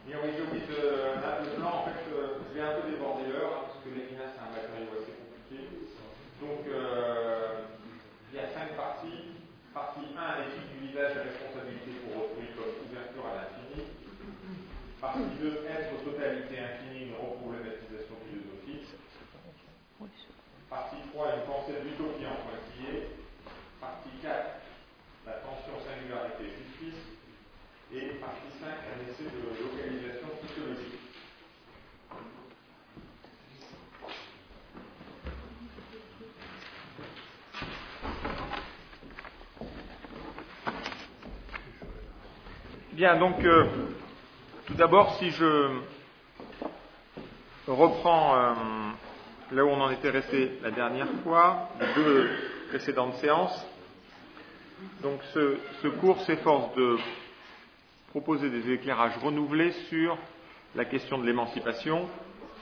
Et oui, j'ai oublié là, le plan, en fait, je vais un peu déborder l'heure, parce que Lévinas, c'est un matériau assez compliqué. Donc, il y a 5 parties. Partie 1, éthique du village et responsabilité pour autrui comme ouverture à l'infini. Partie 2, être totalité infinie, une reproblématisation philosophique. Partie 3, une pensée d'utopie en pointillé. Partie 4, la tension singularité-justice. Et partie 5, un essai de localisation psychologique. Bien, donc, tout d'abord, si je reprends là où on en était resté la dernière fois, les 2 précédentes séances, donc ce cours s'efforce de proposer des éclairages renouvelés sur la question de l'émancipation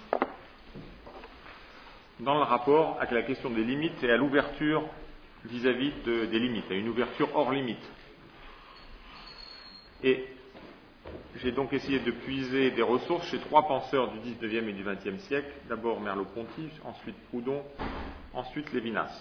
dans le rapport avec la question des limites et à l'ouverture vis-à-vis des limites, à une ouverture hors limite. Et j'ai donc essayé de puiser des ressources chez 3 penseurs du XIXe et du XXe siècle, d'abord Merleau-Ponty, ensuite Proudhon, ensuite Lévinas.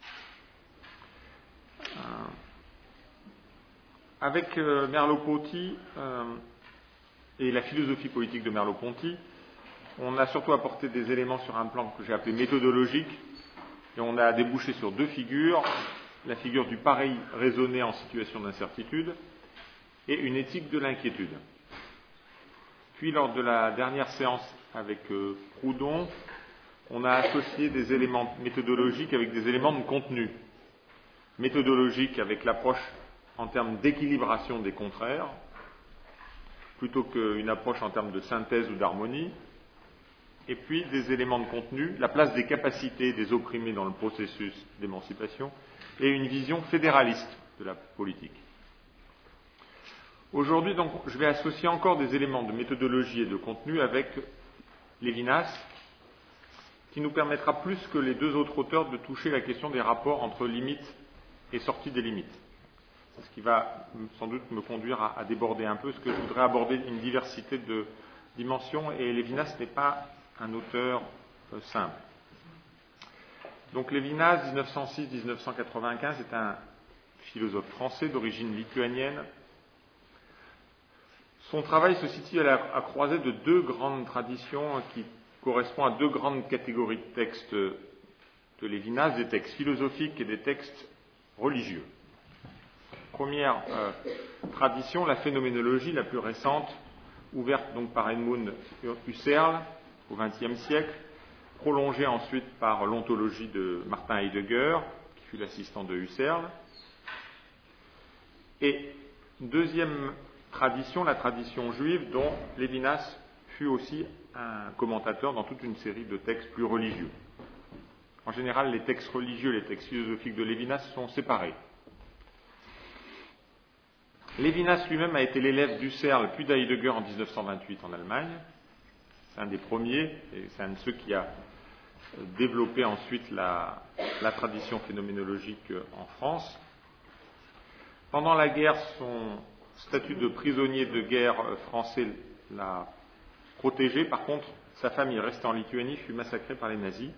Avec Merleau-Ponty et la philosophie politique de Merleau-Ponty, on a surtout apporté des éléments sur un plan que j'ai appelé méthodologique, et on a débouché sur 2 figures, la figure du pareil raisonné en situation d'incertitude et une éthique de l'inquiétude. Puis, lors de la dernière séance avec Proudhon, on a associé des éléments méthodologiques avec des éléments de contenu. Méthodologique avec l'approche en termes d'équilibration des contraires, plutôt qu'une approche en termes de synthèse ou d'harmonie. Et puis des éléments de contenu, la place des capacités des opprimés dans le processus d'émancipation, et une vision fédéraliste de la politique. Aujourd'hui, donc, je vais associer encore des éléments de méthodologie et de contenu avec Lévinas, qui nous permettra plus que les 2 autres auteurs de toucher la question des rapports entre limites et sortie des limites. C'est ce qui va sans doute me conduire à déborder un peu, parce que je voudrais aborder une diversité de dimensions, et Lévinas n'est pas un auteur simple. Donc Lévinas, 1906-1995, est un philosophe français d'origine lituanienne. Son travail se situe à la croisée de 2 grandes traditions qui correspondent à 2 grandes catégories de textes de Lévinas, des textes philosophiques et des textes religieux. Première tradition, la phénoménologie la plus récente, ouverte donc par Edmund Husserl au XXe siècle, prolongée ensuite par l'ontologie de Martin Heidegger, qui fut l'assistant de Husserl. Et deuxième tradition, la tradition juive, dont Lévinas fut aussi un commentateur dans toute une série de textes plus religieux. En général, les textes religieux et les textes philosophiques de Lévinas sont séparés. Lévinas lui-même a été l'élève d'Husserl puis d'Heidegger en 1928 en Allemagne. C'est un des premiers, et c'est un de ceux qui a développé ensuite la tradition phénoménologique en France. Pendant la guerre, son statut de prisonnier de guerre français l'a protégé. Par contre, sa famille, restée en Lituanie, fut massacrée par les nazis.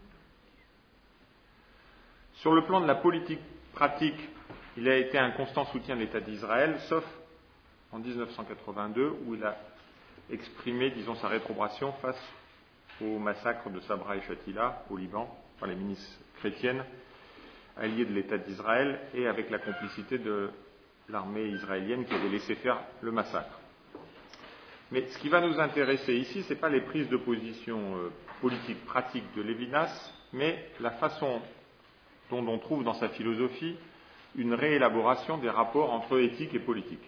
Sur le plan de la politique pratique, il a été un constant soutien de l'État d'Israël, sauf en 1982, où il a exprimé, disons, sa réprobation face au massacre de Sabra et Shatila au Liban, par les milices chrétiennes, alliées de l'État d'Israël, et avec la complicité de l'armée israélienne qui avait laissé faire le massacre. Mais ce qui va nous intéresser ici, ce n'est pas les prises de position politiques pratiques de Lévinas, mais la façon dont on trouve dans sa philosophie une réélaboration des rapports entre éthique et politique.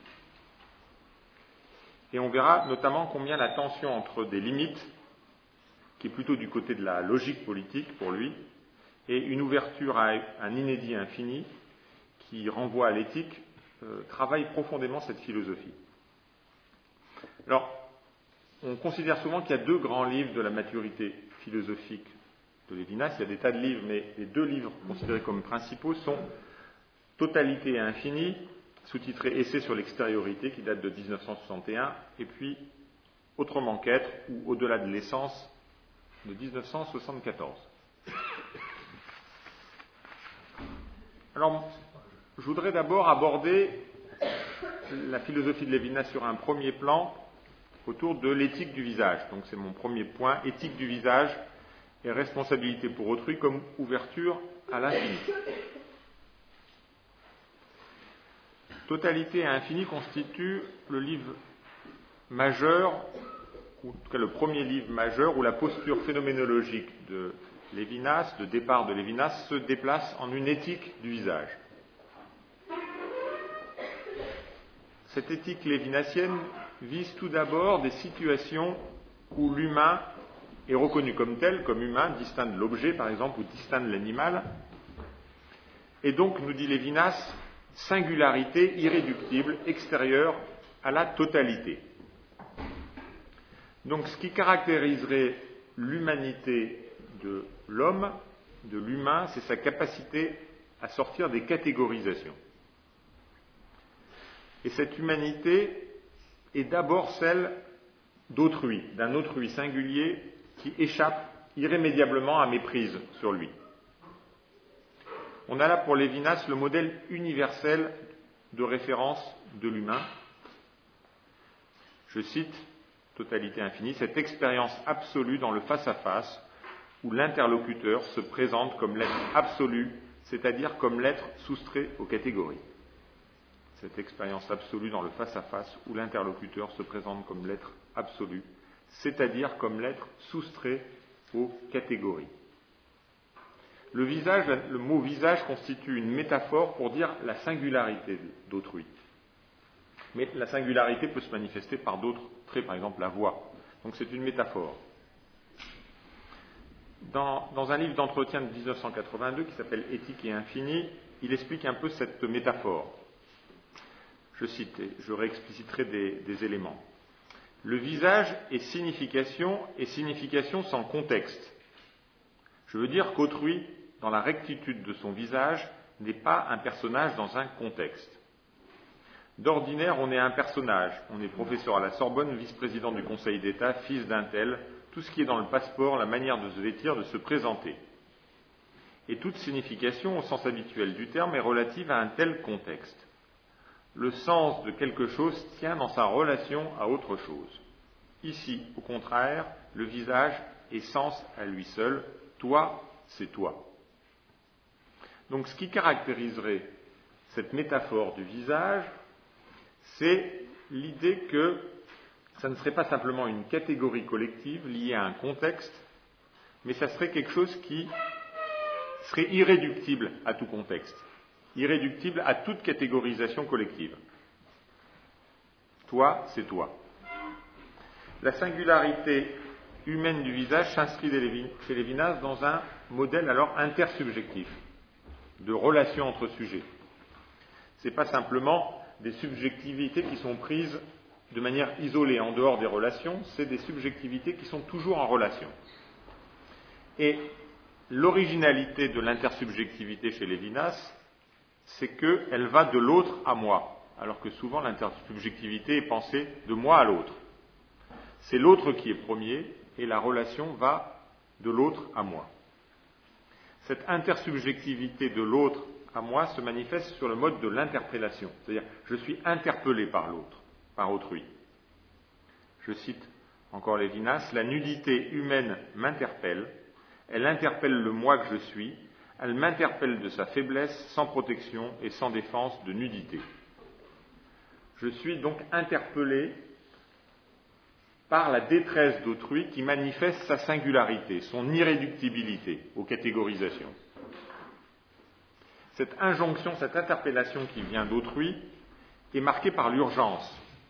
Et on verra notamment combien la tension entre des limites, qui est plutôt du côté de la logique politique pour lui, et une ouverture à un inédit infini, qui renvoie à l'éthique, travaille profondément cette philosophie. Alors, on considère souvent qu'il y a 2 grands livres de la maturité philosophique de Lévinas. Il y a des tas de livres, mais les 2 livres considérés comme principaux sont Totalité et Infini, sous-titré Essai sur l'extériorité, qui date de 1961, et puis autrement qu'être ou au-delà de l'essence de 1974. Alors, je voudrais d'abord aborder la philosophie de Lévinas sur un premier plan autour de l'éthique du visage. Donc c'est mon premier point, éthique du visage et responsabilité pour autrui comme ouverture à l'infini. Totalité et infini constitue le livre majeur, ou en tout cas le premier livre majeur où la posture phénoménologique de Lévinas, de départ de Lévinas, se déplace en une éthique du visage. Cette éthique lévinassienne vise tout d'abord des situations où l'humain est reconnu comme tel, comme humain, distinct de l'objet par exemple, ou distinct de l'animal, et donc, nous dit Lévinas, singularité irréductible, extérieure à la totalité. Donc ce qui caractériserait l'humanité de l'homme, de l'humain, c'est sa capacité à sortir des catégorisations. Et cette humanité est d'abord celle d'autrui, d'un autrui singulier qui échappe irrémédiablement à méprise sur lui. On a là pour Lévinas le modèle universel de référence de l'humain. Je cite, totalité infinie, cette expérience absolue dans le face-à-face où l'interlocuteur se présente comme l'être absolu, c'est-à-dire comme l'être soustrait aux catégories. Cette expérience absolue dans le face-à-face où l'interlocuteur se présente comme l'être absolu, c'est-à-dire comme l'être soustrait aux catégories. Le mot visage constitue une métaphore pour dire la singularité d'autrui. Mais la singularité peut se manifester par d'autres traits, par exemple la voix. Donc c'est une métaphore. Dans un livre d'entretien de 1982 qui s'appelle Éthique et infini, il explique un peu cette métaphore. Je cite, et je réexpliciterai des éléments. Le visage est signification, et signification sans contexte. Je veux dire qu'autrui, dans la rectitude de son visage, n'est pas un personnage dans un contexte. D'ordinaire, on est un personnage. On est professeur à la Sorbonne, vice-président du Conseil d'État, fils d'un tel, tout ce qui est dans le passeport, la manière de se vêtir, de se présenter. Et toute signification, au sens habituel du terme, est relative à un tel contexte. Le sens de quelque chose tient dans sa relation à autre chose. Ici, au contraire, le visage est sens à lui seul. Toi, c'est toi. Donc ce qui caractériserait cette métaphore du visage, c'est l'idée que ça ne serait pas simplement une catégorie collective liée à un contexte, mais ça serait quelque chose qui serait irréductible à tout contexte, irréductible à toute catégorisation collective. Toi, c'est toi. La singularité humaine du visage s'inscrit chez Lévinas dans un modèle alors intersubjectif, de relation entre sujets. Ce n'est pas simplement des subjectivités qui sont prises de manière isolée, en dehors des relations, c'est des subjectivités qui sont toujours en relation. Et l'originalité de l'intersubjectivité chez Lévinas, c'est qu'elle va de l'autre à moi, alors que souvent l'intersubjectivité est pensée de moi à l'autre. C'est l'autre qui est premier, et la relation va de l'autre à moi. Cette intersubjectivité de l'autre à moi se manifeste sur le mode de l'interpellation, c'est-à-dire je suis interpellé par l'autre, par autrui. Je cite encore Lévinas, la nudité humaine m'interpelle, elle interpelle le moi que je suis, elle m'interpelle de sa faiblesse sans protection et sans défense de nudité. Je suis donc interpellé par la détresse d'autrui qui manifeste sa singularité, son irréductibilité aux catégorisations. Cette injonction, cette interpellation qui vient d'autrui est marquée par l'urgence.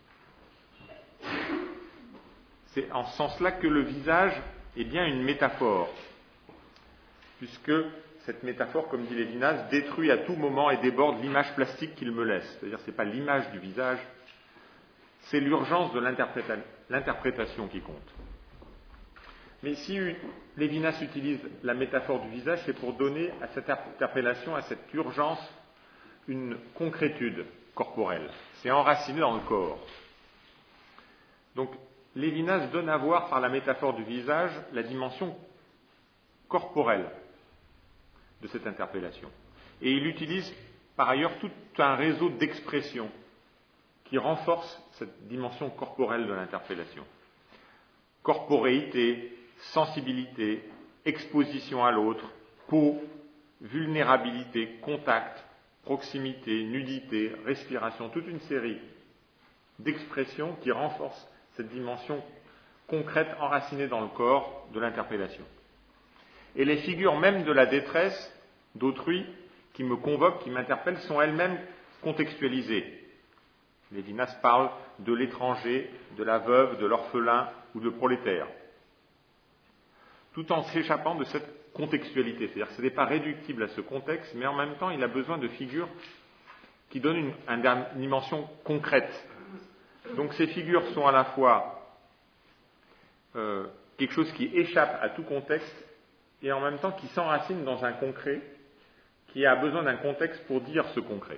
C'est en ce sens-là que le visage est bien une métaphore, puisque cette métaphore, comme dit Lévinas, détruit à tout moment et déborde l'image plastique qu'il me laisse. C'est-à-dire que ce n'est pas l'image du visage, c'est l'urgence de l'interprétation qui compte. Mais si Lévinas utilise la métaphore du visage, c'est pour donner à cette interpellation, à cette urgence, une concrétude corporelle. C'est enraciné dans le corps. Donc, Lévinas donne à voir par la métaphore du visage la dimension corporelle de cette interpellation. Et il utilise par ailleurs tout un réseau d'expressions qui renforcent cette dimension corporelle de l'interpellation. Corporéité, sensibilité, exposition à l'autre, peau, vulnérabilité, contact, proximité, nudité, respiration, toute une série d'expressions qui renforcent cette dimension concrète enracinée dans le corps de l'interpellation. Et les figures même de la détresse d'autrui qui me convoquent, qui m'interpellent, sont elles-mêmes contextualisées. Lévinas parle de l'étranger, de la veuve, de l'orphelin ou de prolétaire, tout en s'échappant de cette contextualité. C'est-à-dire que ce n'est pas réductible à ce contexte, mais en même temps, il a besoin de figures qui donnent une dimension concrète. Donc ces figures sont à la fois quelque chose qui échappe à tout contexte et en même temps qui s'enracine dans un concret, qui a besoin d'un contexte pour dire ce concret.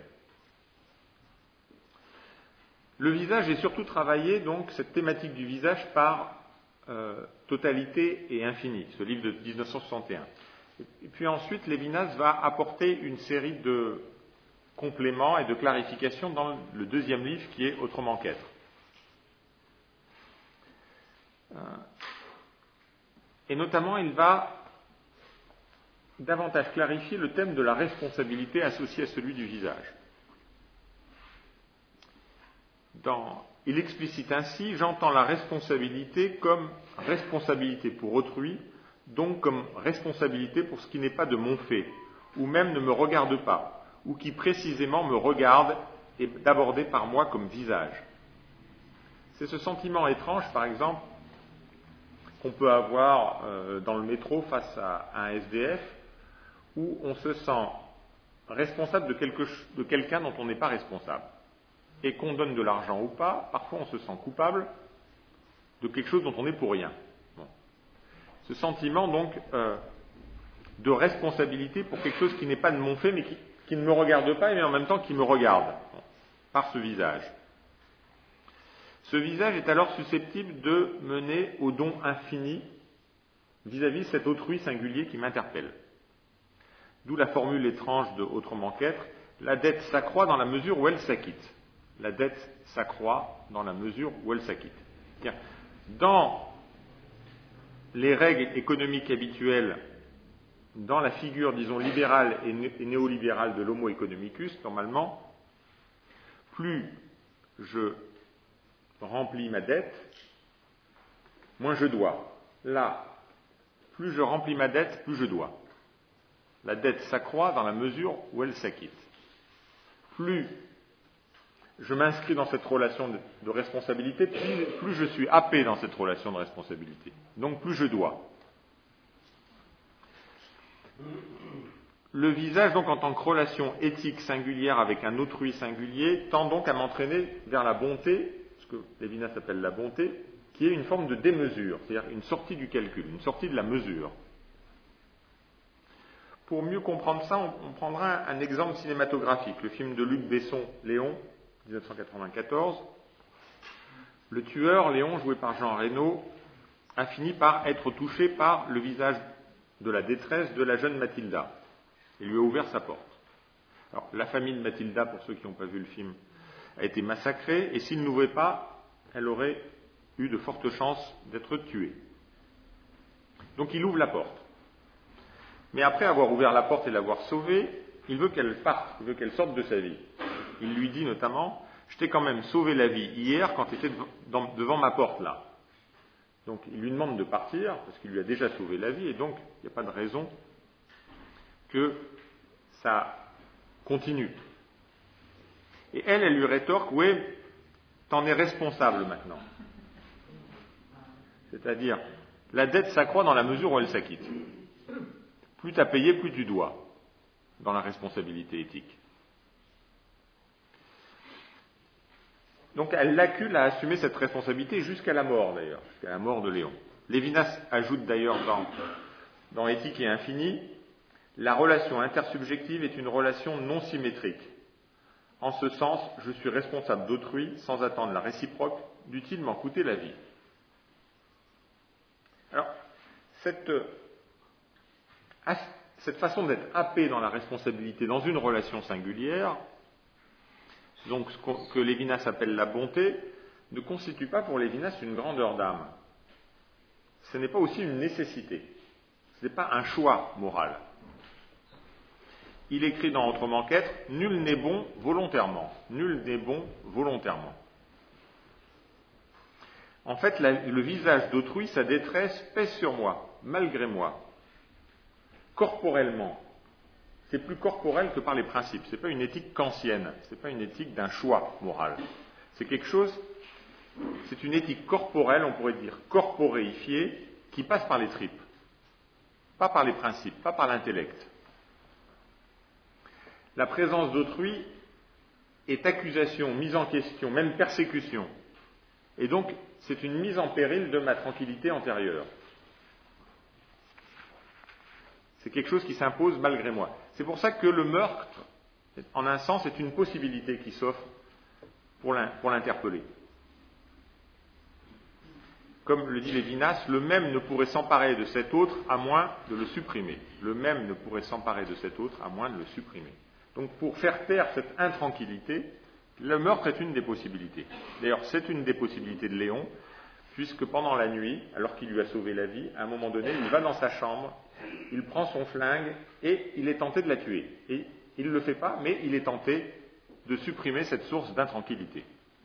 Le visage est surtout travaillé, donc, cette thématique du visage par Totalité et Infini, ce livre de 1961. Et puis ensuite, Lévinas va apporter une série de compléments et de clarifications dans le deuxième livre qui est Autrement qu'être. Et notamment, il va davantage clarifier le thème de la responsabilité associé à celui du visage. Il explicite ainsi: j'entends la responsabilité comme responsabilité pour autrui, donc comme responsabilité pour ce qui n'est pas de mon fait, ou même ne me regarde pas, ou qui précisément me regarde et d'abordé par moi comme visage. C'est ce sentiment étrange, par exemple, qu'on peut avoir dans le métro face à un SDF, où on se sent responsable de quelqu'un dont on n'est pas responsable. Et qu'on donne de l'argent ou pas, parfois on se sent coupable de quelque chose dont on n'est pour rien. Bon. Ce sentiment donc de responsabilité pour quelque chose qui n'est pas de mon fait, mais qui ne me regarde pas, mais en même temps qui me regarde, par ce visage. Ce visage est alors susceptible de mener au don infini vis-à-vis de cet autrui singulier qui m'interpelle. D'où la formule étrange de Autrement qu'être: la dette s'accroît dans la mesure où elle s'acquitte. La dette s'accroît dans la mesure où elle s'acquitte. Dans les règles économiques habituelles, dans la figure, disons, libérale et néolibérale de l'homo economicus, normalement, plus je remplis ma dette, moins je dois. Là, plus je remplis ma dette, plus je dois. La dette s'accroît dans la mesure où elle s'acquitte. Plus je m'inscris dans cette relation de responsabilité, plus je suis happé dans cette relation de responsabilité. Donc plus je dois. Le visage, donc, en tant que relation éthique singulière avec un autrui singulier, tend donc à m'entraîner vers la bonté, ce que Lévinas appelle la bonté, qui est une forme de démesure, c'est-à-dire une sortie du calcul, une sortie de la mesure. Pour mieux comprendre ça, on prendra un exemple cinématographique, le film de Luc Besson, Léon, 1994. Le tueur, Léon, joué par Jean Reno, a fini par être touché par le visage de la détresse de la jeune Mathilda. Il lui a ouvert sa porte. Alors, la famille de Mathilda, pour ceux qui n'ont pas vu le film, a été massacrée, et s'il n'ouvrait pas, elle aurait eu de fortes chances d'être tuée. Donc il ouvre la porte. Mais après avoir ouvert la porte et l'avoir sauvée, il veut qu'elle parte, il veut qu'elle sorte de sa vie. Il lui dit notamment: je t'ai quand même sauvé la vie hier quand tu étais devant ma porte là. Donc il lui demande de partir, parce qu'il lui a déjà sauvé la vie, et donc il n'y a pas de raison que ça continue. Et elle lui rétorque: oui, t'en es responsable maintenant. C'est-à-dire, la dette s'accroît dans la mesure où elle s'acquitte. Plus tu as payé, plus tu dois, dans la responsabilité éthique. Donc elle l'accule à assumer cette responsabilité jusqu'à la mort, d'ailleurs, jusqu'à la mort de Léon. Lévinas ajoute d'ailleurs dans Éthique et Infini: la relation intersubjective est une relation non symétrique. En ce sens, je suis responsable d'autrui sans attendre la réciproque, dût-il m'en coûter la vie. cette façon d'être happé dans la responsabilité dans une relation singulière, donc ce que Lévinas appelle la bonté, ne constitue pas pour Lévinas une grandeur d'âme. Ce n'est pas aussi une nécessité. Ce n'est pas un choix moral. Il écrit dans Autrement qu'être, « Nul n'est bon volontairement. Nul n'est bon volontairement. » En fait, le visage d'autrui, sa détresse, pèse sur moi, malgré moi. Corporellement. C'est plus corporel que par les principes. Ce n'est pas une éthique kantienne. Ce n'est pas une éthique d'un choix moral. C'est quelque chose, c'est une éthique corporelle, on pourrait dire corporéifiée, qui passe par les tripes. Pas par les principes, pas par l'intellect. La présence d'autrui est accusation, mise en question, même persécution. Et donc, c'est une mise en péril de ma tranquillité antérieure. C'est quelque chose qui s'impose malgré moi. C'est pour ça que le meurtre, en un sens, est une possibilité qui s'offre pour l'interpeller. Comme le dit Lévinas, le même ne pourrait s'emparer de cet autre à moins de le supprimer. Le même ne pourrait s'emparer de cet autre à moins de le supprimer. Donc pour faire taire cette intranquillité, le meurtre est une des possibilités. D'ailleurs, c'est une des possibilités de Léon, puisque pendant la nuit, alors qu'il lui a sauvé la vie, à un moment donné, il va dans sa chambre, il prend son flingue et il est tenté de la tuer. Et il ne le fait pas, mais il est tenté de supprimer cette source d'intranquillité.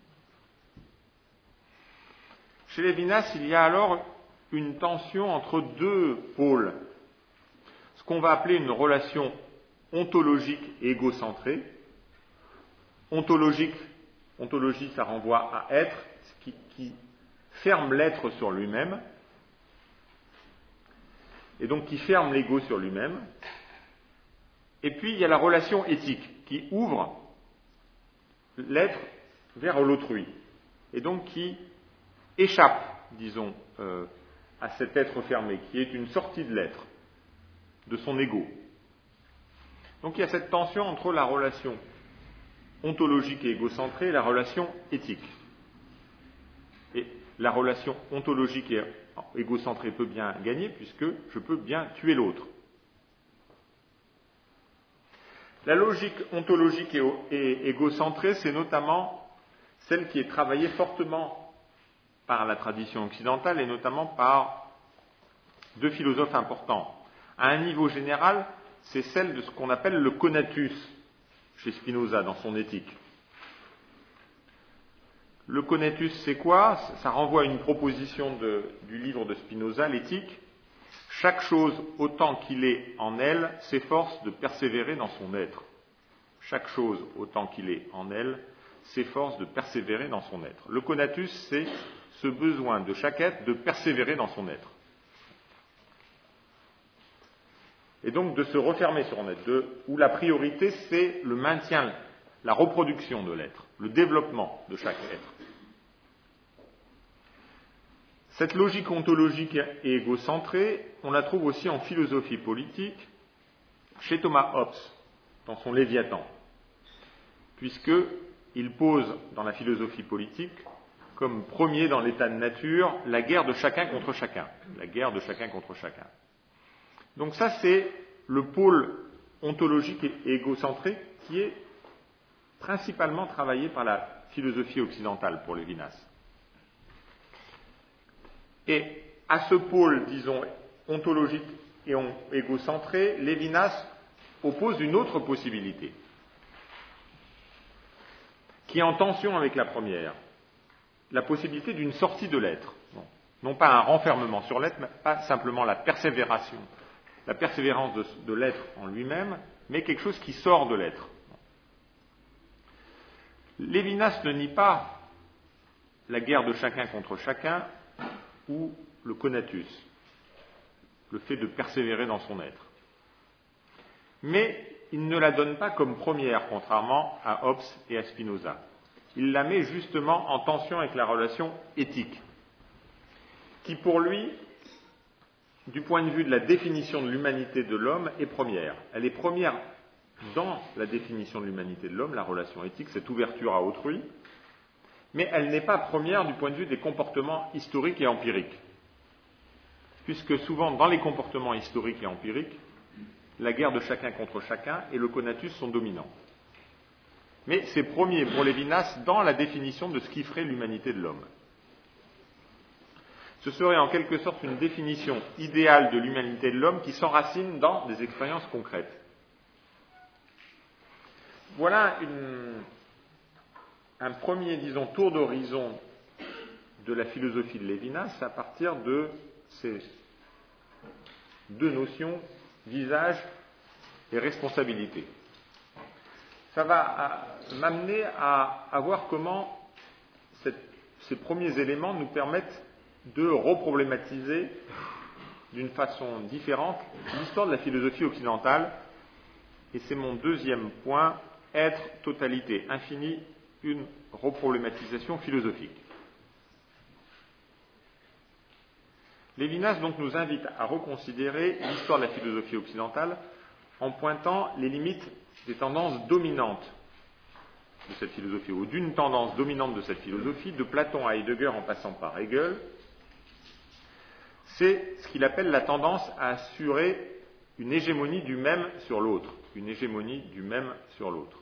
Chez Lévinas, il y a alors une tension entre deux pôles, ce qu'on va appeler une relation ontologique et égocentrée. Ontologie, ça renvoie à être, ce qui ferme l'être sur lui-même, et donc qui ferme l'ego sur lui-même. Et puis il y a la relation éthique, qui ouvre l'être vers l'autrui, et donc qui échappe, disons, à cet être fermé, qui est une sortie de l'être, de son ego. Donc il y a cette tension entre la relation ontologique et égocentrée et la relation éthique. Et la relation ontologique et égocentrée peut bien gagner, puisque je peux bien tuer l'autre. La logique ontologique et égocentrée, c'est notamment celle qui est travaillée fortement par la tradition occidentale et notamment par deux philosophes importants. À un niveau général, c'est celle de ce qu'on appelle le conatus chez Spinoza dans son éthique. Le conatus, c'est quoi? Ça renvoie à une proposition du livre de Spinoza, l'éthique. Chaque chose, autant qu'il est en elle, s'efforce de persévérer dans son être. Chaque chose, autant qu'il est en elle, s'efforce de persévérer dans son être. Le conatus, c'est ce besoin de chaque être de persévérer dans son être. Et donc de se refermer sur son être, où la priorité, c'est le maintien, la reproduction de l'être, le développement de chaque être. Cette logique ontologique et égocentrée, on la trouve aussi en philosophie politique, chez Thomas Hobbes, dans son Léviathan, puisqu'il pose dans la philosophie politique, comme premier dans l'état de nature, la guerre de chacun contre chacun. La guerre de chacun contre chacun. Donc ça, c'est le pôle ontologique et égocentré qui est principalement travaillé par la philosophie occidentale pour Lévinas. Et à ce pôle, disons, ontologique et égocentré, Lévinas oppose une autre possibilité, qui est en tension avec la première, la possibilité d'une sortie de l'être. Bon. Non pas un renfermement sur l'être, mais pas simplement la persévérance de l'être en lui-même, mais quelque chose qui sort de l'être. Lévinas ne nie pas la guerre de chacun contre chacun ou le conatus, le fait de persévérer dans son être. Mais il ne la donne pas comme première, contrairement à Hobbes et à Spinoza. Il la met justement en tension avec la relation éthique, qui pour lui, du point de vue de la définition de l'humanité de l'homme, est première. Elle est première dans la définition de l'humanité de l'homme, la relation éthique, cette ouverture à autrui, mais elle n'est pas première du point de vue des comportements historiques et empiriques. puisque souvent dans les comportements historiques et empiriques, la guerre de chacun contre chacun et le conatus sont dominants. Mais c'est premier pour Lévinas dans la définition de ce qui ferait l'humanité de l'homme. Ce serait en quelque sorte une définition idéale de l'humanité de l'homme qui s'enracine dans des expériences concrètes. Voilà un premier, disons, tour d'horizon de la philosophie de Lévinas à partir de ces deux notions, visage et responsabilité. Ça va m'amener à voir comment ces premiers éléments nous permettent de reproblématiser d'une façon différente l'histoire de la philosophie occidentale. Et c'est mon deuxième point, être, totalité, infini, une reproblématisation philosophique. Lévinas donc nous invite à reconsidérer l'histoire de la philosophie occidentale en pointant les limites des tendances dominantes de cette philosophie, ou d'une tendance dominante de cette philosophie, de Platon à Heidegger en passant par Hegel. C'est ce qu'il appelle la tendance à assurer une hégémonie du même sur l'autre. Une hégémonie du même sur l'autre.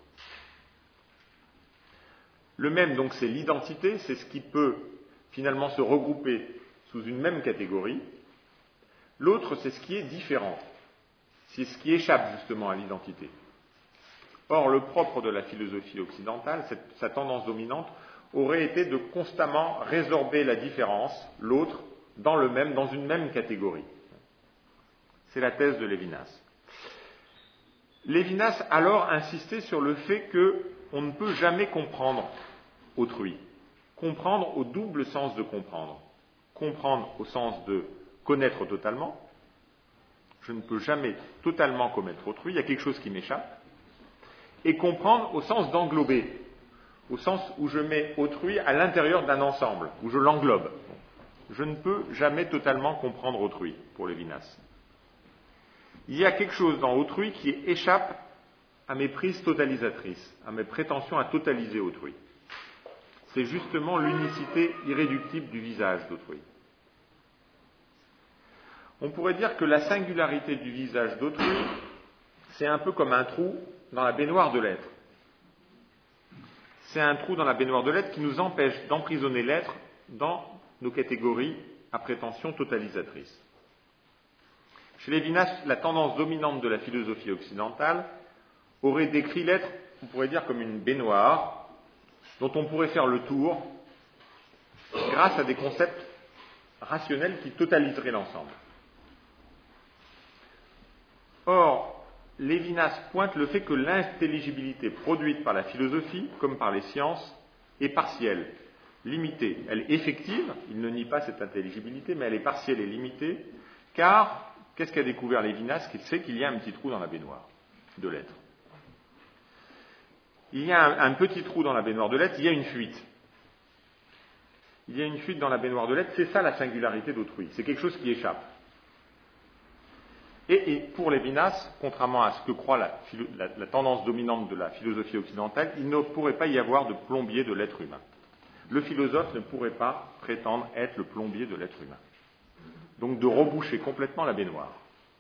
Le même, donc, c'est l'identité, c'est ce qui peut finalement se regrouper sous une même catégorie. L'autre, c'est ce qui est différent. C'est ce qui échappe justement à l'identité. Or, le propre de la philosophie occidentale, sa tendance dominante, aurait été de constamment résorber la différence, l'autre, dans le même, dans une même catégorie. C'est la thèse de Lévinas. Lévinas alors insistait sur le fait qu'on ne peut jamais comprendre autrui. Comprendre au double sens de comprendre. Comprendre au sens de connaître totalement. Je ne peux jamais totalement connaître autrui, il y a quelque chose qui m'échappe. Et comprendre au sens d'englober, au sens où je mets autrui à l'intérieur d'un ensemble, où je l'englobe. Je ne peux jamais totalement comprendre autrui, pour Lévinas. Il y a quelque chose dans autrui qui échappe à mes prises totalisatrices, à mes prétentions à totaliser autrui. C'est justement l'unicité irréductible du visage d'autrui. On pourrait dire que la singularité du visage d'autrui, c'est un peu comme un trou dans la baignoire de l'être. C'est un trou dans la baignoire de l'être qui nous empêche d'emprisonner l'être dans nos catégories à prétention totalisatrice. Chez Lévinas, la tendance dominante de la philosophie occidentale aurait décrit l'être, on pourrait dire, comme une baignoire dont on pourrait faire le tour grâce à des concepts rationnels qui totaliseraient l'ensemble. Or, Lévinas pointe le fait que l'intelligibilité produite par la philosophie, comme par les sciences, est partielle, limitée. Elle est effective, il ne nie pas cette intelligibilité, mais elle est partielle et limitée, car, qu'est-ce qu'a découvert Lévinas? Qu'il sait qu'il y a un petit trou dans la baignoire de l'être. Il y a un petit trou dans la baignoire de l'être, il y a une fuite. Il y a une fuite dans la baignoire de l'être, c'est ça la singularité d'autrui, c'est quelque chose qui échappe. Et pour Lévinas, contrairement à ce que croit la tendance dominante de la philosophie occidentale, il ne pourrait pas y avoir de plombier de l'être humain. Le philosophe ne pourrait pas prétendre être le plombier de l'être humain. Donc de reboucher complètement la baignoire.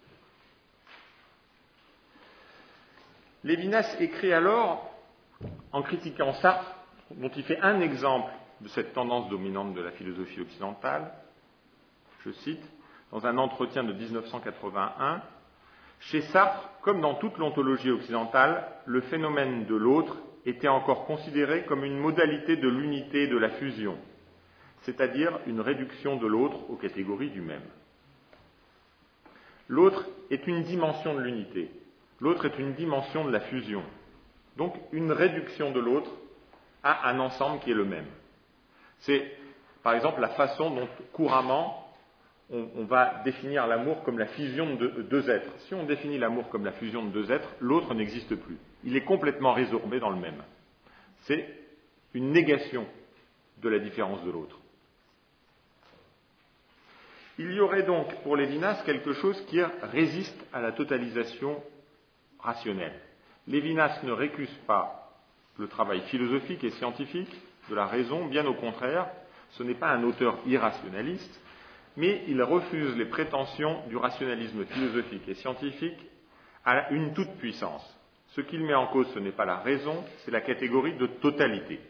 Lévinas écrit alors, en critiquant Sartre, dont il fait un exemple de cette tendance dominante de la philosophie occidentale, je cite, dans un entretien de 1981, chez Sartre, comme dans toute l'ontologie occidentale, le phénomène de l'autre était encore considéré comme une modalité de l'unité et de la fusion, c'est-à-dire une réduction de l'autre aux catégories du même. L'autre est une dimension de l'unité, l'autre est une dimension de la fusion, donc une réduction de l'autre à un ensemble qui est le même. C'est, par exemple, la façon dont couramment on va définir l'amour comme la fusion de deux êtres. Si on définit l'amour comme la fusion de deux êtres, l'autre n'existe plus. Il est complètement résorbé dans le même. C'est une négation de la différence de l'autre. Il y aurait donc pour Lévinas quelque chose qui résiste à la totalisation rationnelle. Lévinas ne récuse pas le travail philosophique et scientifique de la raison, bien au contraire, ce n'est pas un auteur irrationaliste, mais il refuse les prétentions du rationalisme philosophique et scientifique à une toute-puissance. Ce qu'il met en cause, ce n'est pas la raison, c'est la catégorie de totalité.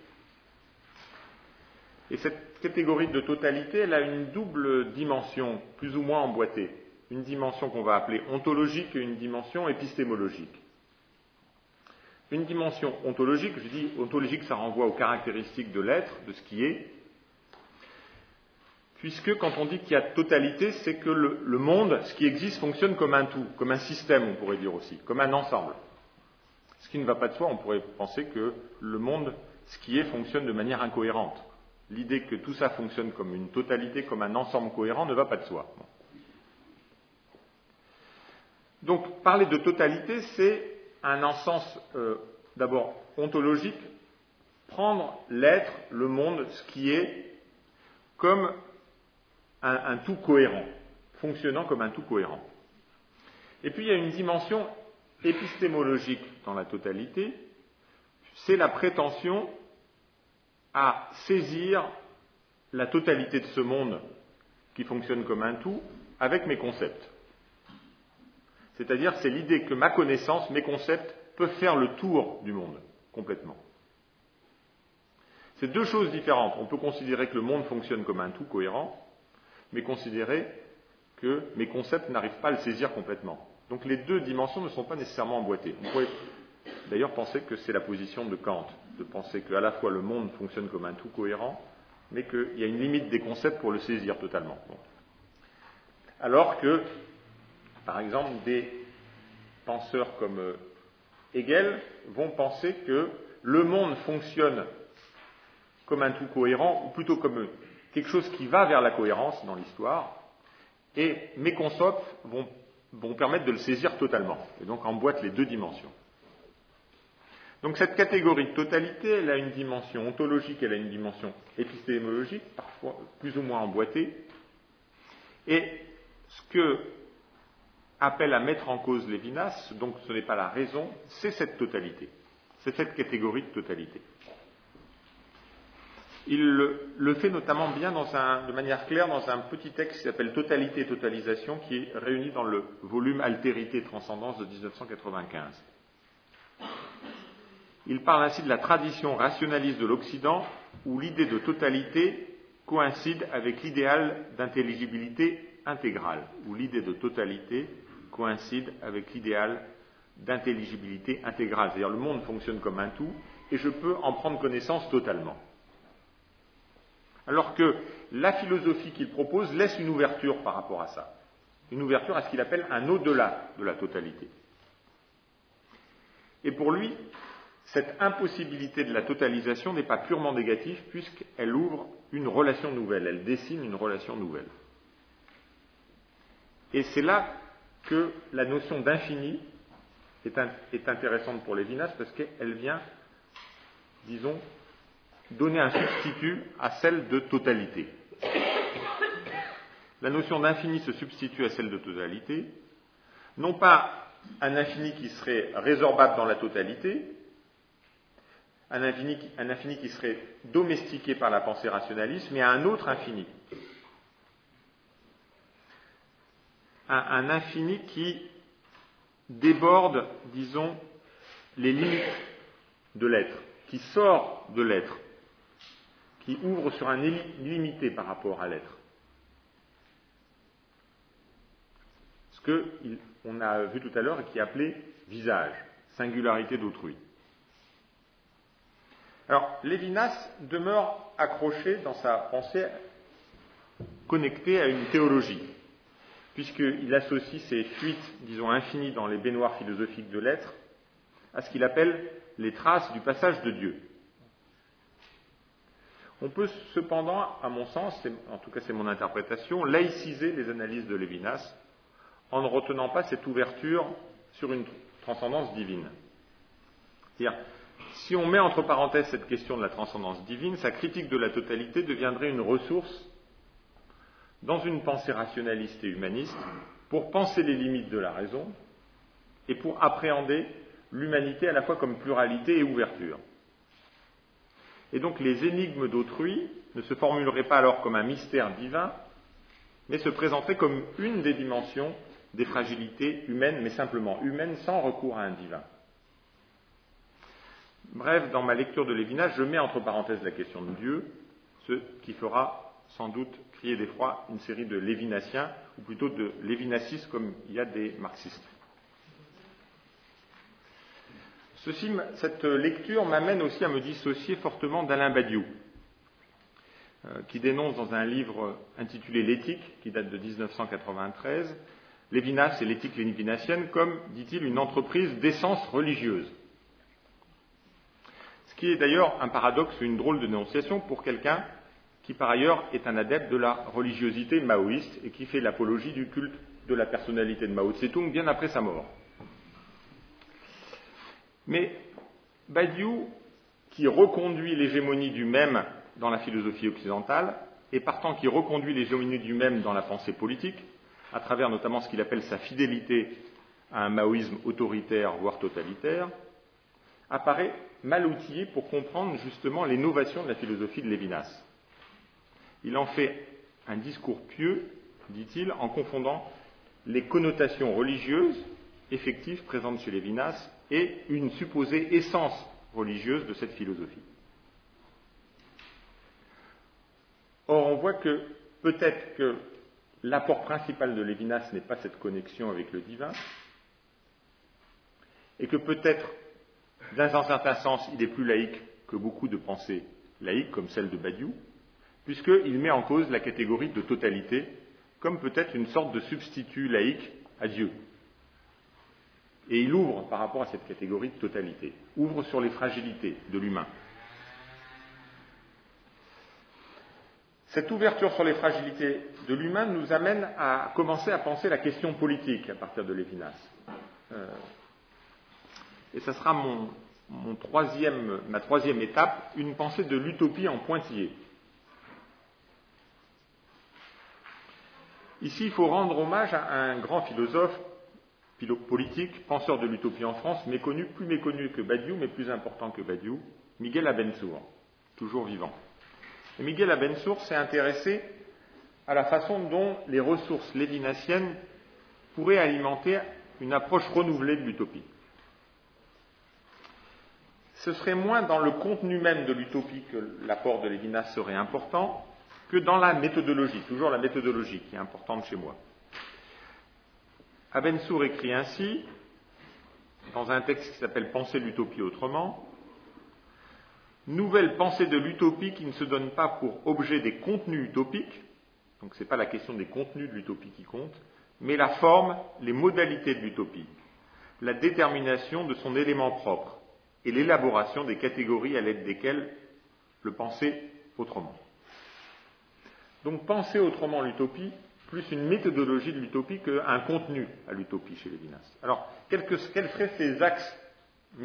Et cette catégorie de totalité, elle a une double dimension, plus ou moins emboîtée. Une dimension qu'on va appeler ontologique et une dimension épistémologique. Une dimension ontologique, je dis ontologique, ça renvoie aux caractéristiques de l'être, de ce qui est, puisque quand on dit qu'il y a totalité, c'est que le monde, ce qui existe, fonctionne comme un tout, comme un système, on pourrait dire aussi, comme un ensemble. Ce qui ne va pas de soi, on pourrait penser que le monde, ce qui est, fonctionne de manière incohérente. L'idée que tout ça fonctionne comme une totalité, comme un ensemble cohérent, ne va pas de soi. Bon. Donc, parler de totalité, c'est un sens d'abord ontologique, prendre l'être, le monde, ce qui est, comme un tout cohérent, fonctionnant comme un tout cohérent. Et puis il y a une dimension épistémologique dans la totalité, c'est la prétention à saisir la totalité de ce monde qui fonctionne comme un tout avec mes concepts. C'est-à-dire, c'est l'idée que ma connaissance, mes concepts, peuvent faire le tour du monde, complètement. C'est deux choses différentes. On peut considérer que le monde fonctionne comme un tout cohérent, mais considérer que mes concepts n'arrivent pas à le saisir complètement. Donc les deux dimensions ne sont pas nécessairement emboîtées. On pourrait d'ailleurs penser que c'est la position de Kant, de penser qu'à la fois le monde fonctionne comme un tout cohérent, mais qu'il y a une limite des concepts pour le saisir totalement. Bon. Alors que, par exemple, des penseurs comme Hegel vont penser que le monde fonctionne comme un tout cohérent, ou plutôt comme quelque chose qui va vers la cohérence dans l'histoire, et mes concepts vont permettre de le saisir totalement, et donc emboîtent les deux dimensions. Donc cette catégorie de totalité, elle a une dimension ontologique, elle a une dimension épistémologique, parfois plus ou moins emboîtée, et ce que appelle à mettre en cause Lévinas, donc ce n'est pas la raison, c'est cette totalité, c'est cette catégorie de totalité. Il le fait notamment bien de manière claire dans un petit texte qui s'appelle Totalité et totalisation, qui est réuni dans le volume Altérité et transcendance de 1995. Il parle ainsi de la tradition rationaliste de l'Occident, où l'idée de totalité coïncide avec l'idéal d'intelligibilité intégrale, où l'idée de totalité coïncide avec l'idéal d'intelligibilité intégrale. C'est-à-dire le monde fonctionne comme un tout, et je peux en prendre connaissance totalement. Alors que la philosophie qu'il propose laisse une ouverture par rapport à ça. Une ouverture à ce qu'il appelle un au-delà de la totalité. Et pour lui, cette impossibilité de la totalisation n'est pas purement négative puisqu'elle ouvre une relation nouvelle, elle dessine une relation nouvelle. Et c'est là que la notion d'infini est intéressante pour Lévinas parce qu'elle vient, disons, donner un substitut à celle de totalité. La notion d'infini se substitue à celle de totalité, non pas un infini qui serait résorbable dans la totalité, un infini qui serait domestiqué par la pensée rationaliste, mais à un autre infini. Un infini qui déborde, disons, les limites de l'être, qui sort de l'être, qui ouvre sur un illimité par rapport à l'être. Ce qu'on a vu tout à l'heure et qui est appelé visage, singularité d'autrui. Alors, Lévinas demeure accroché dans sa pensée connectée à une théologie, puisqu'il associe ces fuites, disons, infinies dans les baignoires philosophiques de l'être à ce qu'il appelle les traces du passage de Dieu. On peut cependant, à mon sens, en tout cas c'est mon interprétation, laïciser les analyses de Lévinas en ne retenant pas cette ouverture sur une transcendance divine. C'est-à-dire, si on met entre parenthèses cette question de la transcendance divine, sa critique de la totalité deviendrait une ressource dans une pensée rationaliste et humaniste pour penser les limites de la raison et pour appréhender l'humanité à la fois comme pluralité et ouverture. Et donc les énigmes d'autrui ne se formuleraient pas alors comme un mystère divin, mais se présenterait comme une des dimensions des fragilités humaines, mais simplement humaines, sans recours à un divin. Bref, dans ma lecture de Lévinas, je mets entre parenthèses la question de Dieu, ce qui fera sans doute crier d'effroi une série de lévinassiens, ou plutôt de lévinacistes comme il y a des marxistes. Cette lecture m'amène aussi à me dissocier fortement d'Alain Badiou, qui dénonce dans un livre intitulé L'éthique, qui date de 1993, Lévinas et l'éthique lévinassienne comme, dit-il, une entreprise d'essence religieuse. Ce qui est d'ailleurs un paradoxe, une drôle de dénonciation pour quelqu'un qui par ailleurs est un adepte de la religiosité maoïste et qui fait l'apologie du culte de la personnalité de Mao Tse-tung bien après sa mort. Mais Badiou, qui reconduit l'hégémonie du même dans la philosophie occidentale, et partant qui reconduit l'hégémonie du même dans la pensée politique, à travers notamment ce qu'il appelle sa fidélité à un maoïsme autoritaire, voire totalitaire, apparaît mal outillé pour comprendre justement l'innovation de la philosophie de Lévinas. Il en fait un discours pieux, dit-il, en confondant les connotations religieuses effectives présentes chez Lévinas et une supposée essence religieuse de cette philosophie. Or, on voit que peut-être que l'apport principal de Lévinas n'est pas cette connexion avec le divin, et que peut-être, dans un certain sens, il est plus laïque que beaucoup de pensées laïques, comme celle de Badiou, puisqu'il met en cause la catégorie de totalité, comme peut-être une sorte de substitut laïque à Dieu. Et il ouvre par rapport à cette catégorie de totalité, ouvre sur les fragilités de l'humain. Cette ouverture sur les fragilités de l'humain nous amène à commencer à penser la question politique à partir de Lévinas. Et ça sera ma troisième étape, une pensée de l'utopie en pointillé. Ici, il faut rendre hommage à un grand philosophe politique, penseur de l'utopie en France, plus méconnu que Badiou, mais plus important que Badiou, Miguel Abensour, toujours vivant. Et Miguel Abensour s'est intéressé à la façon dont les ressources lévinassiennes pourraient alimenter une approche renouvelée de l'utopie. Ce serait moins dans le contenu même de l'utopie que l'apport de Lévinas serait important que dans la méthodologie, toujours la méthodologie qui est importante chez moi. Abensour écrit ainsi, dans un texte qui s'appelle « Penser l'utopie autrement », nouvelle pensée de l'utopie qui ne se donne pas pour objet des contenus utopiques, donc ce n'est pas la question des contenus de l'utopie qui compte, mais la forme, les modalités de l'utopie, la détermination de son élément propre et l'élaboration des catégories à l'aide desquelles le penser autrement. Donc penser autrement l'utopie, plus une méthodologie de l'utopie qu'un contenu à l'utopie chez Lévinas. Alors, quels seraient ces axes méthodologiques ?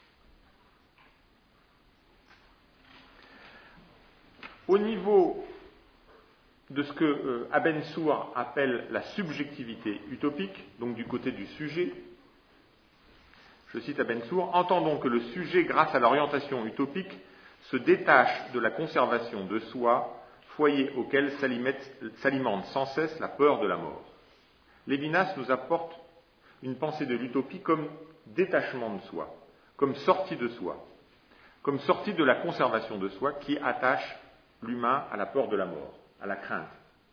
Au niveau de ce que Abensour appelle la subjectivité utopique, donc du côté du sujet, je cite Abensour, « Entendons que le sujet, grâce à l'orientation utopique, se détache de la conservation de soi, foyer auquel s'alimente sans cesse la peur de la mort. » Lévinas nous apporte une pensée de l'utopie comme détachement de soi, comme sortie de soi, comme sortie de la conservation de soi qui attache l'humain à la peur de la mort, à la crainte.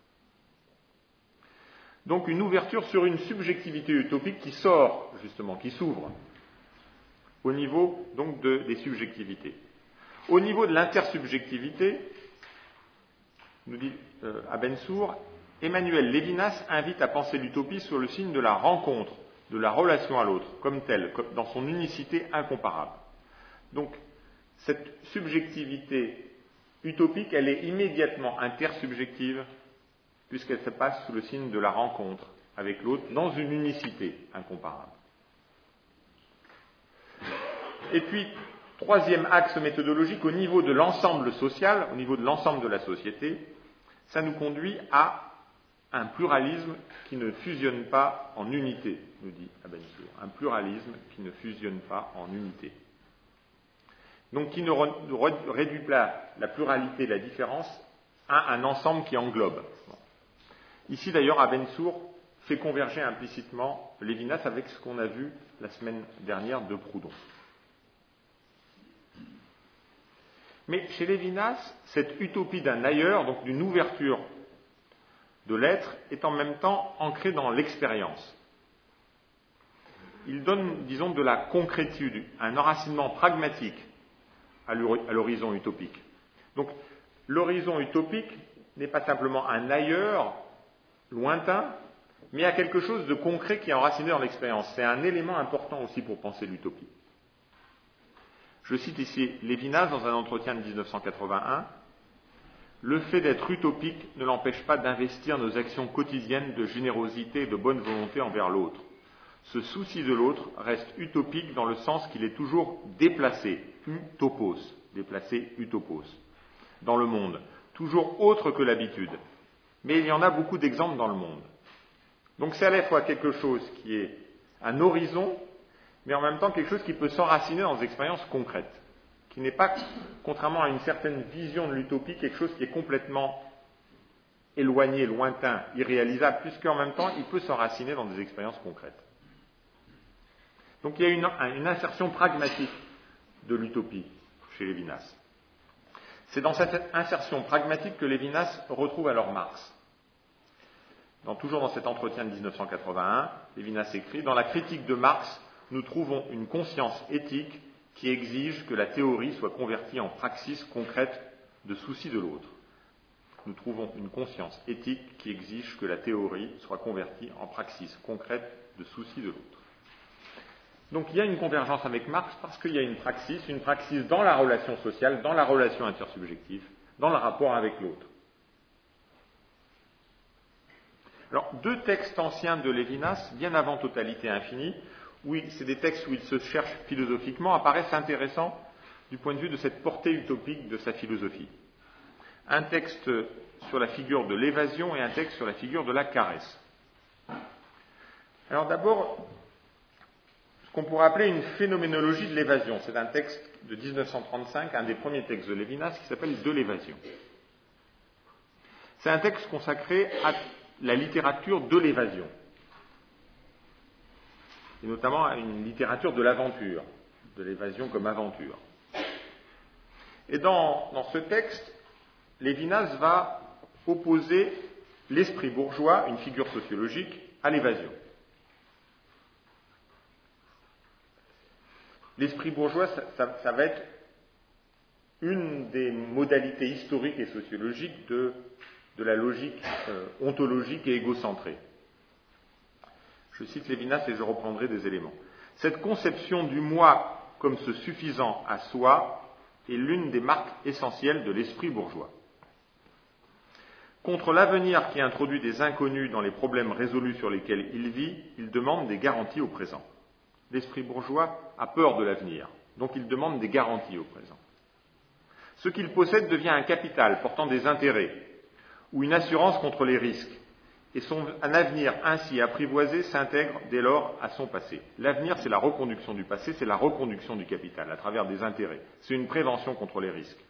Donc une ouverture sur une subjectivité utopique qui sort, justement, qui s'ouvre, au niveau donc des subjectivités. Au niveau de l'intersubjectivité, nous dit Abensour, Emmanuel Lévinas invite à penser l'utopie sur le signe de la rencontre, de la relation à l'autre, comme telle, dans son unicité incomparable. Donc, cette subjectivité utopique, elle est immédiatement intersubjective, puisqu'elle se passe sous le signe de la rencontre avec l'autre, dans une unicité incomparable. Et puis, troisième axe méthodologique, au niveau de l'ensemble social, au niveau de l'ensemble de la société, ça nous conduit à un pluralisme qui ne fusionne pas en unité, nous dit Abensour. Un pluralisme qui ne fusionne pas en unité. Donc qui ne réduit pas la pluralité, la différence, à un ensemble qui englobe. Bon. Ici d'ailleurs, Abensour fait converger implicitement Lévinas avec ce qu'on a vu la semaine dernière de Proudhon. Mais chez Lévinas, cette utopie d'un ailleurs, donc d'une ouverture de l'être, est en même temps ancrée dans l'expérience. Il donne, disons, de la concrétude, un enracinement pragmatique à l'horizon utopique. Donc, l'horizon utopique n'est pas simplement un ailleurs lointain, mais à quelque chose de concret qui est enraciné dans l'expérience. C'est un élément important aussi pour penser l'utopie. Je cite ici Lévinas dans un entretien de 1981. « Le fait d'être utopique ne l'empêche pas d'investir nos actions quotidiennes de générosité et de bonne volonté envers l'autre. Ce souci de l'autre reste utopique dans le sens qu'il est toujours déplacé, utopos, dans le monde, toujours autre que l'habitude. Mais il y en a beaucoup d'exemples dans le monde. Donc c'est à la fois quelque chose qui est un horizon, mais en même temps quelque chose qui peut s'enraciner dans des expériences concrètes, qui n'est pas, contrairement à une certaine vision de l'utopie, quelque chose qui est complètement éloigné, lointain, irréalisable, puisqu'en même temps il peut s'enraciner dans des expériences concrètes. Donc il y a une insertion pragmatique de l'utopie chez Lévinas. C'est dans cette insertion pragmatique que Lévinas retrouve alors Marx. Toujours dans cet entretien de 1981, Lévinas écrit « Dans la critique de Marx, nous trouvons une conscience éthique qui exige que la théorie soit convertie en praxis concrète de souci de l'autre. Nous trouvons une conscience éthique qui exige que la théorie soit convertie en praxis concrète de souci de l'autre. » Donc il y a une convergence avec Marx parce qu'il y a une praxis dans la relation sociale, dans la relation intersubjective, dans le rapport avec l'autre. Alors, deux textes anciens de Lévinas, bien avant Totalité infinie, c'est des textes où il se cherche philosophiquement, apparaissent intéressants du point de vue de cette portée utopique de sa philosophie. Un texte sur la figure de l'évasion et un texte sur la figure de la caresse. Alors d'abord, ce qu'on pourrait appeler une phénoménologie de l'évasion. C'est un texte de 1935, un des premiers textes de Lévinas, qui s'appelle « De l'évasion ». C'est un texte consacré à la littérature de l'évasion, et notamment à une littérature de l'aventure, de l'évasion comme aventure. Et dans ce texte, Lévinas va opposer l'esprit bourgeois, une figure sociologique, à l'évasion. L'esprit bourgeois, ça va être une des modalités historiques et sociologiques de la logique ontologique et égocentrée. Je cite Lévinas et je reprendrai des éléments. Cette conception du moi comme se suffisant à soi est l'une des marques essentielles de l'esprit bourgeois. Contre l'avenir qui introduit des inconnus dans les problèmes résolus sur lesquels il vit, il demande des garanties au présent. L'esprit bourgeois a peur de l'avenir, donc il demande des garanties au présent. Ce qu'il possède devient un capital portant des intérêts, ou une assurance contre les risques, et un avenir ainsi apprivoisé s'intègre dès lors à son passé. L'avenir, c'est la reconduction du passé, c'est la reconduction du capital à travers des intérêts. C'est une prévention contre les risques.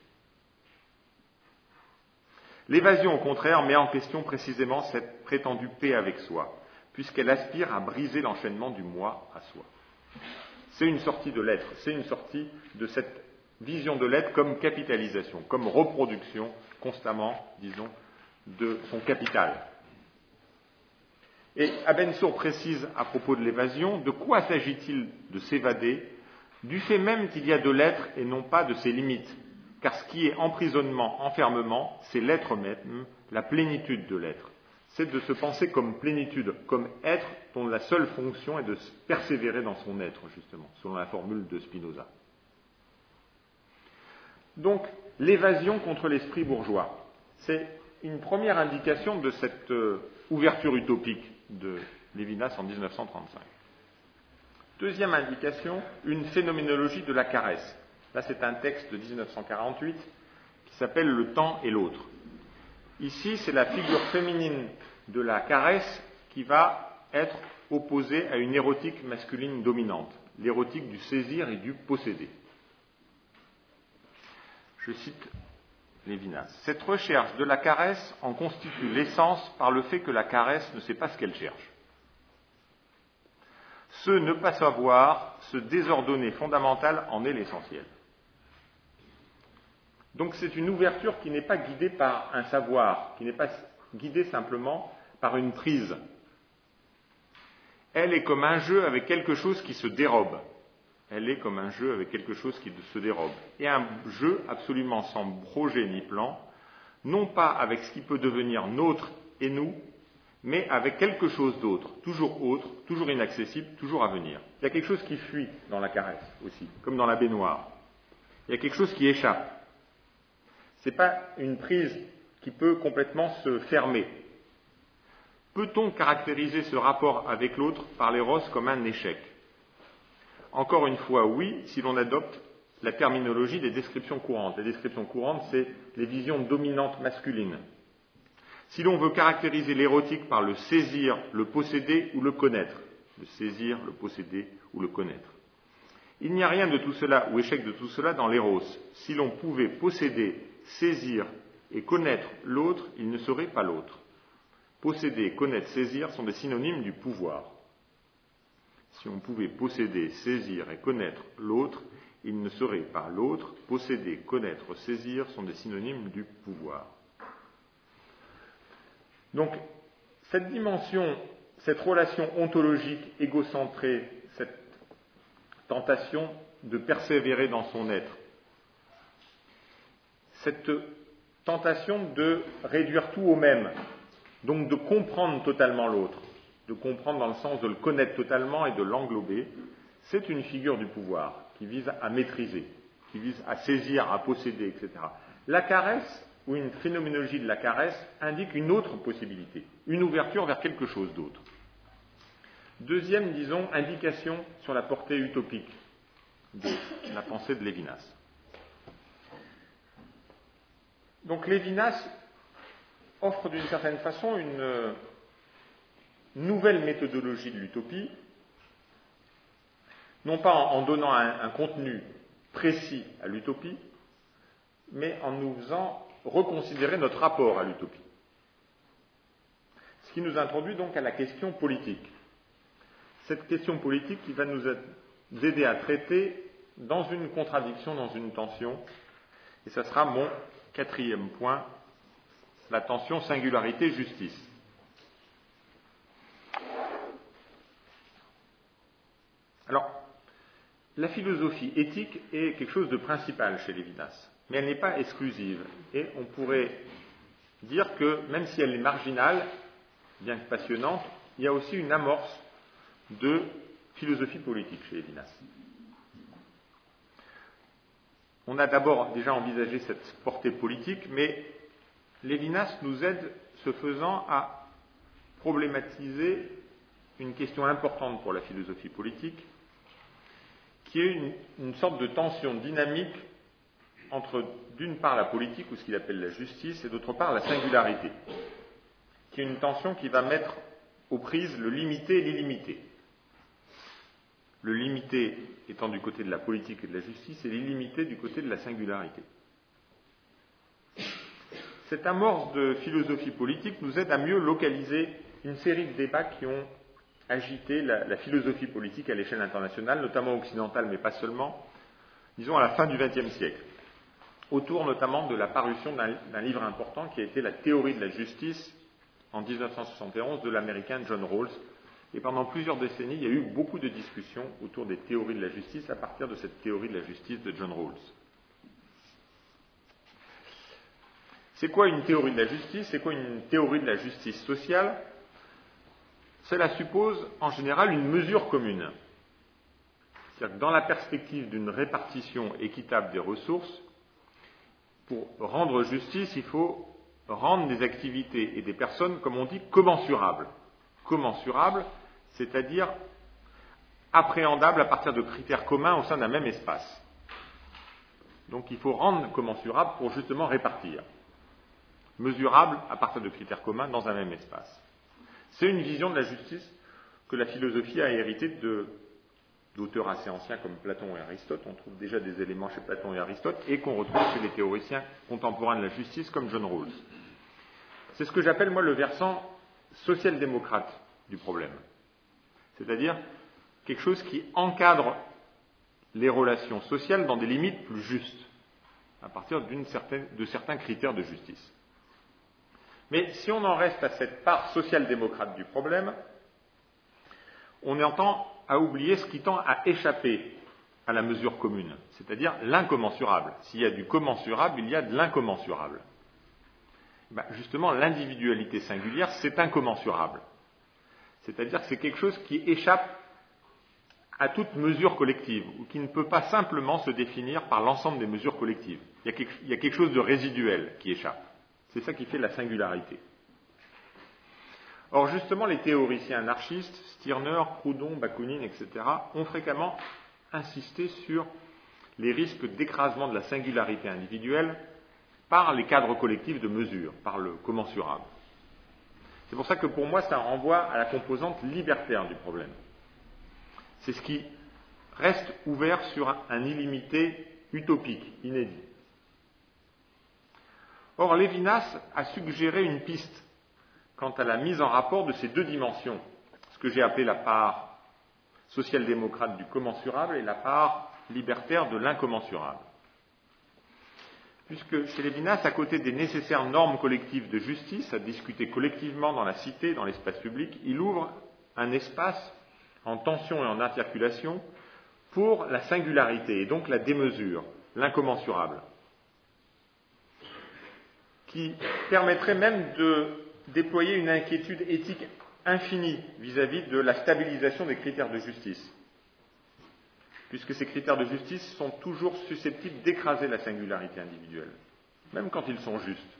L'évasion, au contraire, met en question précisément cette prétendue paix avec soi, puisqu'elle aspire à briser l'enchaînement du moi à soi. C'est une sortie de l'être, c'est une sortie de cette vision de l'être comme capitalisation, comme reproduction constamment, disons, de son capital. Et Abensour précise à propos de l'évasion, de quoi s'agit-il de s'évader? Du fait même qu'il y a de l'être et non pas de ses limites, car ce qui est emprisonnement, enfermement, c'est l'être même, la plénitude de l'être. C'est de se penser comme plénitude, comme être dont la seule fonction est de persévérer dans son être, justement, selon la formule de Spinoza. Donc, l'évasion contre l'esprit bourgeois, c'est une première indication de cette ouverture utopique de Lévinas en 1935. Deuxième indication, une phénoménologie de la caresse. Là, c'est un texte de 1948 qui s'appelle « Le temps et l'autre ». Ici, c'est la figure féminine de la caresse qui va être opposée à une érotique masculine dominante, l'érotique du saisir et du posséder. Je cite Lévinas. Cette recherche de la caresse en constitue l'essence par le fait que la caresse ne sait pas ce qu'elle cherche. Ce ne pas savoir, ce désordonné fondamental en est l'essentiel. Donc c'est une ouverture qui n'est pas guidée par un savoir, qui n'est pas guidée simplement par une prise. Elle est comme un jeu avec quelque chose qui se dérobe. Elle est comme un jeu avec quelque chose qui se dérobe. Et un jeu absolument sans projet ni plan, non pas avec ce qui peut devenir nôtre et nous, mais avec quelque chose d'autre, toujours inaccessible, toujours à venir. Il y a quelque chose qui fuit dans la caresse aussi, comme dans la baignoire. Il y a quelque chose qui échappe. Ce n'est pas une prise qui peut complètement se fermer. Peut-on caractériser ce rapport avec l'autre par l'éros comme un échec ? Encore une fois, oui, si l'on adopte la terminologie des descriptions courantes. Les descriptions courantes, c'est les visions dominantes masculines. Si l'on veut caractériser l'érotique par le saisir, le posséder ou le connaître, le saisir, le posséder ou le connaître, il n'y a rien de tout cela ou échec de tout cela dans l'éros. Si l'on pouvait posséder, saisir et connaître l'autre, il ne serait pas l'autre. Posséder, connaître, saisir sont des synonymes du pouvoir. Si on pouvait posséder, saisir et connaître l'autre, il ne serait pas l'autre. Posséder, connaître, saisir sont des synonymes du pouvoir. Donc, cette dimension, cette relation ontologique égocentrée, cette tentation de persévérer dans son être, cette tentation de réduire tout au même, donc de comprendre totalement l'autre, de comprendre dans le sens de le connaître totalement et de l'englober, c'est une figure du pouvoir qui vise à maîtriser, qui vise à saisir, à posséder, etc. La caresse, ou une phénoménologie de la caresse, indique une autre possibilité, une ouverture vers quelque chose d'autre. Deuxième, disons, indication sur la portée utopique de la pensée de Lévinas. Donc Lévinas offre d'une certaine façon une nouvelle méthodologie de l'utopie, non pas en donnant un contenu précis à l'utopie, mais en nous faisant reconsidérer notre rapport à l'utopie. Ce qui nous introduit donc à la question politique. Cette question politique qui va nous aider à traiter dans une contradiction, dans une tension, et ça sera mon quatrième point, la tension singularité-justice. Alors, la philosophie éthique est quelque chose de principal chez Lévinas, mais elle n'est pas exclusive. Et on pourrait dire que, même si elle est marginale, bien que passionnante, il y a aussi une amorce de philosophie politique chez Lévinas. On a d'abord déjà envisagé cette portée politique, mais Lévinas nous aide, ce faisant, à problématiser une question importante pour la philosophie politique, qui est une sorte de tension dynamique entre, d'une part, la politique, ou ce qu'il appelle la justice, et d'autre part, la singularité, qui est une tension qui va mettre aux prises le limité et l'illimité. Le limité étant du côté de la politique et de la justice, et l'illimité du côté de la singularité. Cette amorce de philosophie politique nous aide à mieux localiser une série de débats qui ont agité la philosophie politique à l'échelle internationale, notamment occidentale, mais pas seulement, disons à la fin du XXe siècle, autour notamment de la parution d'un livre important qui a été La théorie de la justice, en 1971, de l'américain John Rawls. Et pendant plusieurs décennies, il y a eu beaucoup de discussions autour des théories de la justice à partir de cette théorie de la justice de John Rawls. C'est quoi une théorie de la justice ? C'est quoi une théorie de la justice sociale ? Cela suppose en général une mesure commune. C'est-à-dire que dans la perspective d'une répartition équitable des ressources, pour rendre justice, il faut rendre des activités et des personnes, comme on dit, commensurables. Commensurables, c'est-à-dire appréhendables à partir de critères communs au sein d'un même espace. Donc il faut rendre commensurables pour justement répartir. Mesurables à partir de critères communs dans un même espace. C'est une vision de la justice que la philosophie a héritée de d'auteurs assez anciens comme Platon et Aristote. On trouve déjà des éléments chez Platon et Aristote et qu'on retrouve chez les théoriciens contemporains de la justice comme John Rawls. C'est ce que j'appelle, moi, le versant social-démocrate du problème. C'est-à-dire quelque chose qui encadre les relations sociales dans des limites plus justes, à partir de certains critères de justice. Mais si on en reste à cette part social-démocrate du problème, on entend à oublier ce qui tend à échapper à la mesure commune, c'est-à-dire l'incommensurable. S'il y a du commensurable, il y a de l'incommensurable. Justement, l'individualité singulière, c'est incommensurable. C'est-à-dire que c'est quelque chose qui échappe à toute mesure collective, ou qui ne peut pas simplement se définir par l'ensemble des mesures collectives. Il y a quelque chose de résiduel qui échappe. C'est ça qui fait la singularité. Or, justement, les théoriciens anarchistes, Stirner, Proudhon, Bakounine, etc., ont fréquemment insisté sur les risques d'écrasement de la singularité individuelle par les cadres collectifs de mesure, par le commensurable. C'est pour ça que pour moi, ça renvoie à la composante libertaire du problème. C'est ce qui reste ouvert sur un illimité utopique, inédit. Or, Lévinas a suggéré une piste quant à la mise en rapport de ces deux dimensions, ce que j'ai appelé la part social-démocrate du commensurable et la part libertaire de l'incommensurable. Puisque chez Lévinas, à côté des nécessaires normes collectives de justice à discuter collectivement dans la cité, dans l'espace public, il ouvre un espace en tension et en interculation pour la singularité et donc la démesure, l'incommensurable, qui permettrait même de déployer une inquiétude éthique infinie vis-à-vis de la stabilisation des critères de justice, puisque ces critères de justice sont toujours susceptibles d'écraser la singularité individuelle, même quand ils sont justes.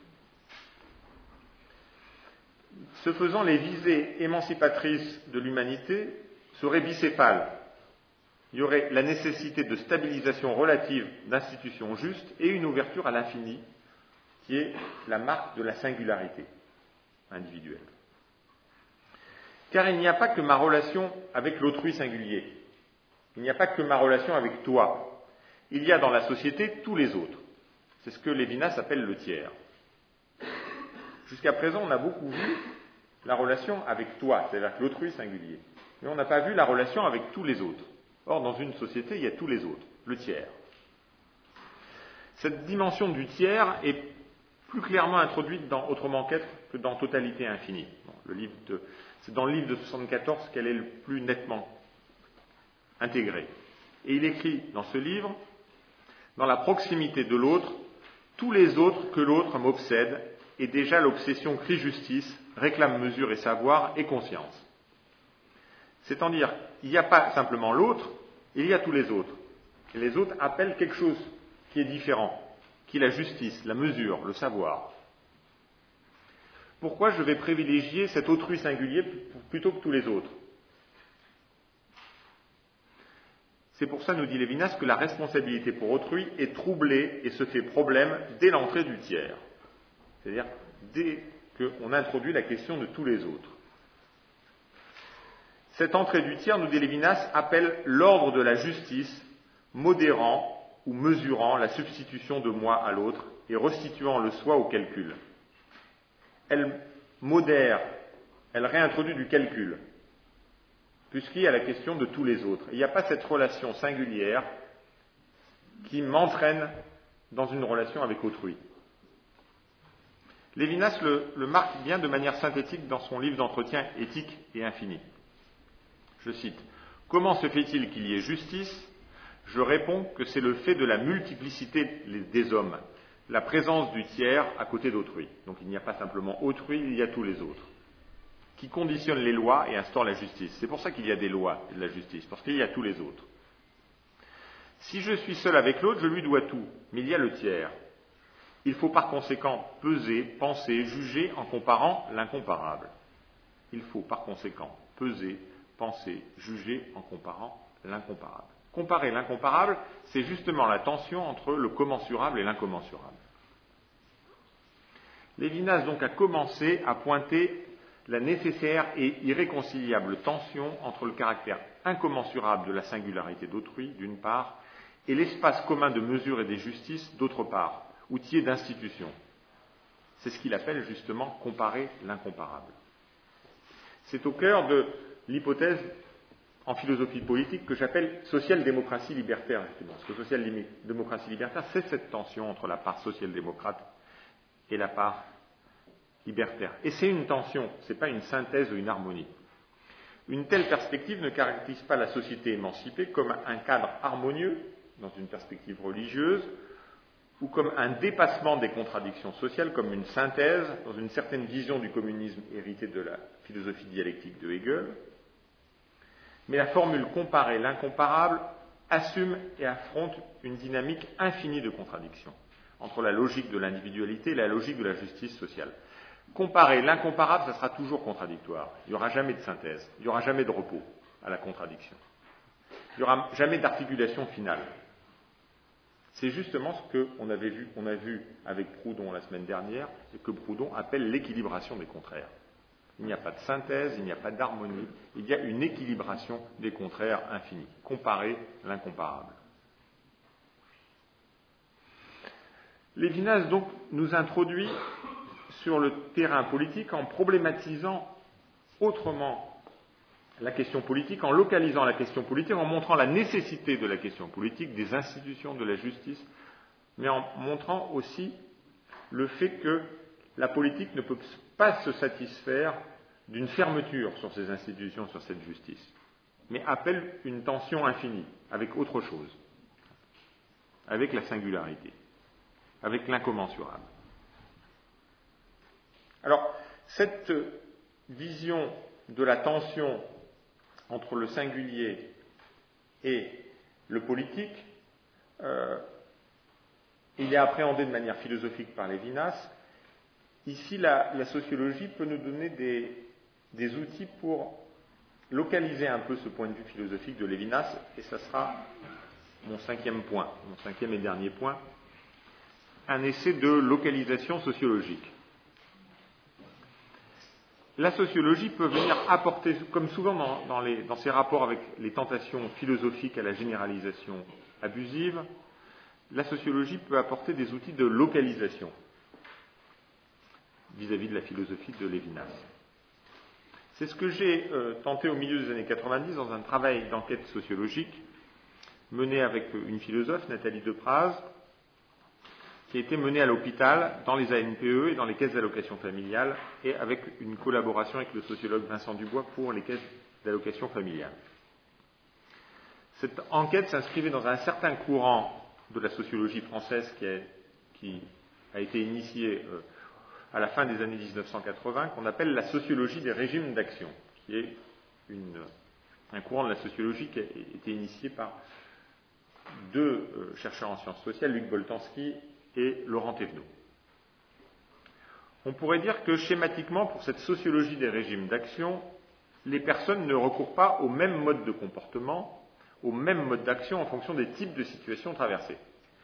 Ce faisant, les visées émancipatrices de l'humanité seraient bicéphales. Il y aurait la nécessité de stabilisation relative d'institutions justes et une ouverture à l'infini, qui est la marque de la singularité individuelle. Car il n'y a pas que ma relation avec l'autrui singulier. Il n'y a pas que ma relation avec toi. Il y a dans la société tous les autres. C'est ce que Lévinas appelle le tiers. Jusqu'à présent, on a beaucoup vu la relation avec toi, c'est-à-dire avec l'autrui singulier. Mais on n'a pas vu la relation avec tous les autres. Or, dans une société, il y a tous les autres, le tiers. Cette dimension du tiers est plus clairement introduite dans Autrement qu'être que dans Totalité infinie. C'est dans le livre de 74 qu'elle est le plus nettement intégrée. Et il écrit dans ce livre, dans la proximité de l'autre, tous les autres que l'autre m'obsède, et déjà l'obsession crie justice, réclame mesure et savoir et conscience. C'est-à-dire, il n'y a pas simplement l'autre, il y a tous les autres. Et les autres appellent quelque chose qui est différent, qui est la justice, la mesure, le savoir. Pourquoi je vais privilégier cet autrui singulier plutôt que tous les autres? C'est pour ça, nous dit Lévinas, que la responsabilité pour autrui est troublée et se fait problème dès l'entrée du tiers. C'est-à-dire dès qu'on introduit la question de tous les autres. Cette entrée du tiers, nous dit Lévinas, appelle l'ordre de la justice, modérant ou mesurant la substitution de moi à l'autre et restituant le soi au calcul. Elle modère, elle réintroduit du calcul, puisqu'il y a la question de tous les autres. Il n'y a pas cette relation singulière qui m'entraîne dans une relation avec autrui. Lévinas le marque bien de manière synthétique dans son livre d'entretien éthique et infini. Je cite, « Comment se fait-il qu'il y ait justice ? Je réponds que c'est le fait de la multiplicité des hommes, la présence du tiers à côté d'autrui. » Donc il n'y a pas simplement autrui, il y a tous les autres, qui conditionnent les lois et instaurent la justice. C'est pour ça qu'il y a des lois et de la justice, parce qu'il y a tous les autres. Si je suis seul avec l'autre, je lui dois tout, mais il y a le tiers. Il faut par conséquent peser, penser, juger en comparant l'incomparable. Il faut par conséquent peser, penser, juger en comparant l'incomparable. Comparer l'incomparable, c'est justement la tension entre le commensurable et l'incommensurable. Lévinas donc a commencé à pointer la nécessaire et irréconciliable tension entre le caractère incommensurable de la singularité d'autrui, d'une part, et l'espace commun de mesure et des justices, d'autre part, outillé d'institutions. C'est ce qu'il appelle justement comparer l'incomparable. C'est au cœur de l'hypothèse en philosophie politique que j'appelle social-démocratie libertaire, justement. Parce que social-démocratie libertaire, c'est cette tension entre la part social-démocrate et la part libertaire. Et c'est une tension, ce n'est pas une synthèse ou une harmonie. Une telle perspective ne caractérise pas la société émancipée comme un cadre harmonieux, dans une perspective religieuse, ou comme un dépassement des contradictions sociales, comme une synthèse, dans une certaine vision du communisme héritée de la philosophie dialectique de Hegel. Mais la formule comparer l'incomparable assume et affronte une dynamique infinie de contradictions entre la logique de l'individualité et la logique de la justice sociale. Comparer l'incomparable, ça sera toujours contradictoire. Il n'y aura jamais de synthèse, il n'y aura jamais de repos à la contradiction. Il n'y aura jamais d'articulation finale. C'est justement ce qu'on a vu avec Proudhon la semaine dernière, et que Proudhon appelle l'équilibration des contraires. Il n'y a pas de synthèse, il n'y a pas d'harmonie, il y a une équilibration des contraires infinis. Comparer l'incomparable. Lévinas donc nous introduit sur le terrain politique en problématisant autrement la question politique, en localisant la question politique, en montrant la nécessité de la question politique, des institutions, de la justice, mais en montrant aussi le fait que la politique ne peut pas se satisfaire d'une fermeture sur ces institutions, sur cette justice, mais appelle une tension infinie avec autre chose, avec la singularité, avec l'incommensurable. Alors, cette vision de la tension entre le singulier et le politique, il est appréhendé de manière philosophique par Lévinas. Ici, la sociologie peut nous donner des outils pour localiser un peu ce point de vue philosophique de Lévinas, et ça sera mon cinquième et dernier point, un essai de localisation sociologique. La sociologie peut venir apporter, comme souvent dans ses rapports avec les tentations philosophiques à la généralisation abusive, la sociologie peut apporter des outils de localisation vis-à-vis de la philosophie de Lévinas. C'est ce que j'ai tenté au milieu des années 90 dans un travail d'enquête sociologique mené avec une philosophe, Nathalie Depraz, qui a été menée à l'hôpital, dans les ANPE et dans les caisses d'allocation familiale, et avec une collaboration avec le sociologue Vincent Dubois pour les caisses d'allocation familiale. Cette enquête s'inscrivait dans un certain courant de la sociologie française qui a été initié à la fin des années 1980, qu'on appelle la sociologie des régimes d'action, qui est un courant de la sociologie qui a été initié par deux chercheurs en sciences sociales, Luc Boltanski et Laurent Thévenot. On pourrait dire que schématiquement, pour cette sociologie des régimes d'action, les personnes ne recourent pas au même mode de comportement, au même mode d'action en fonction des types de situations traversées.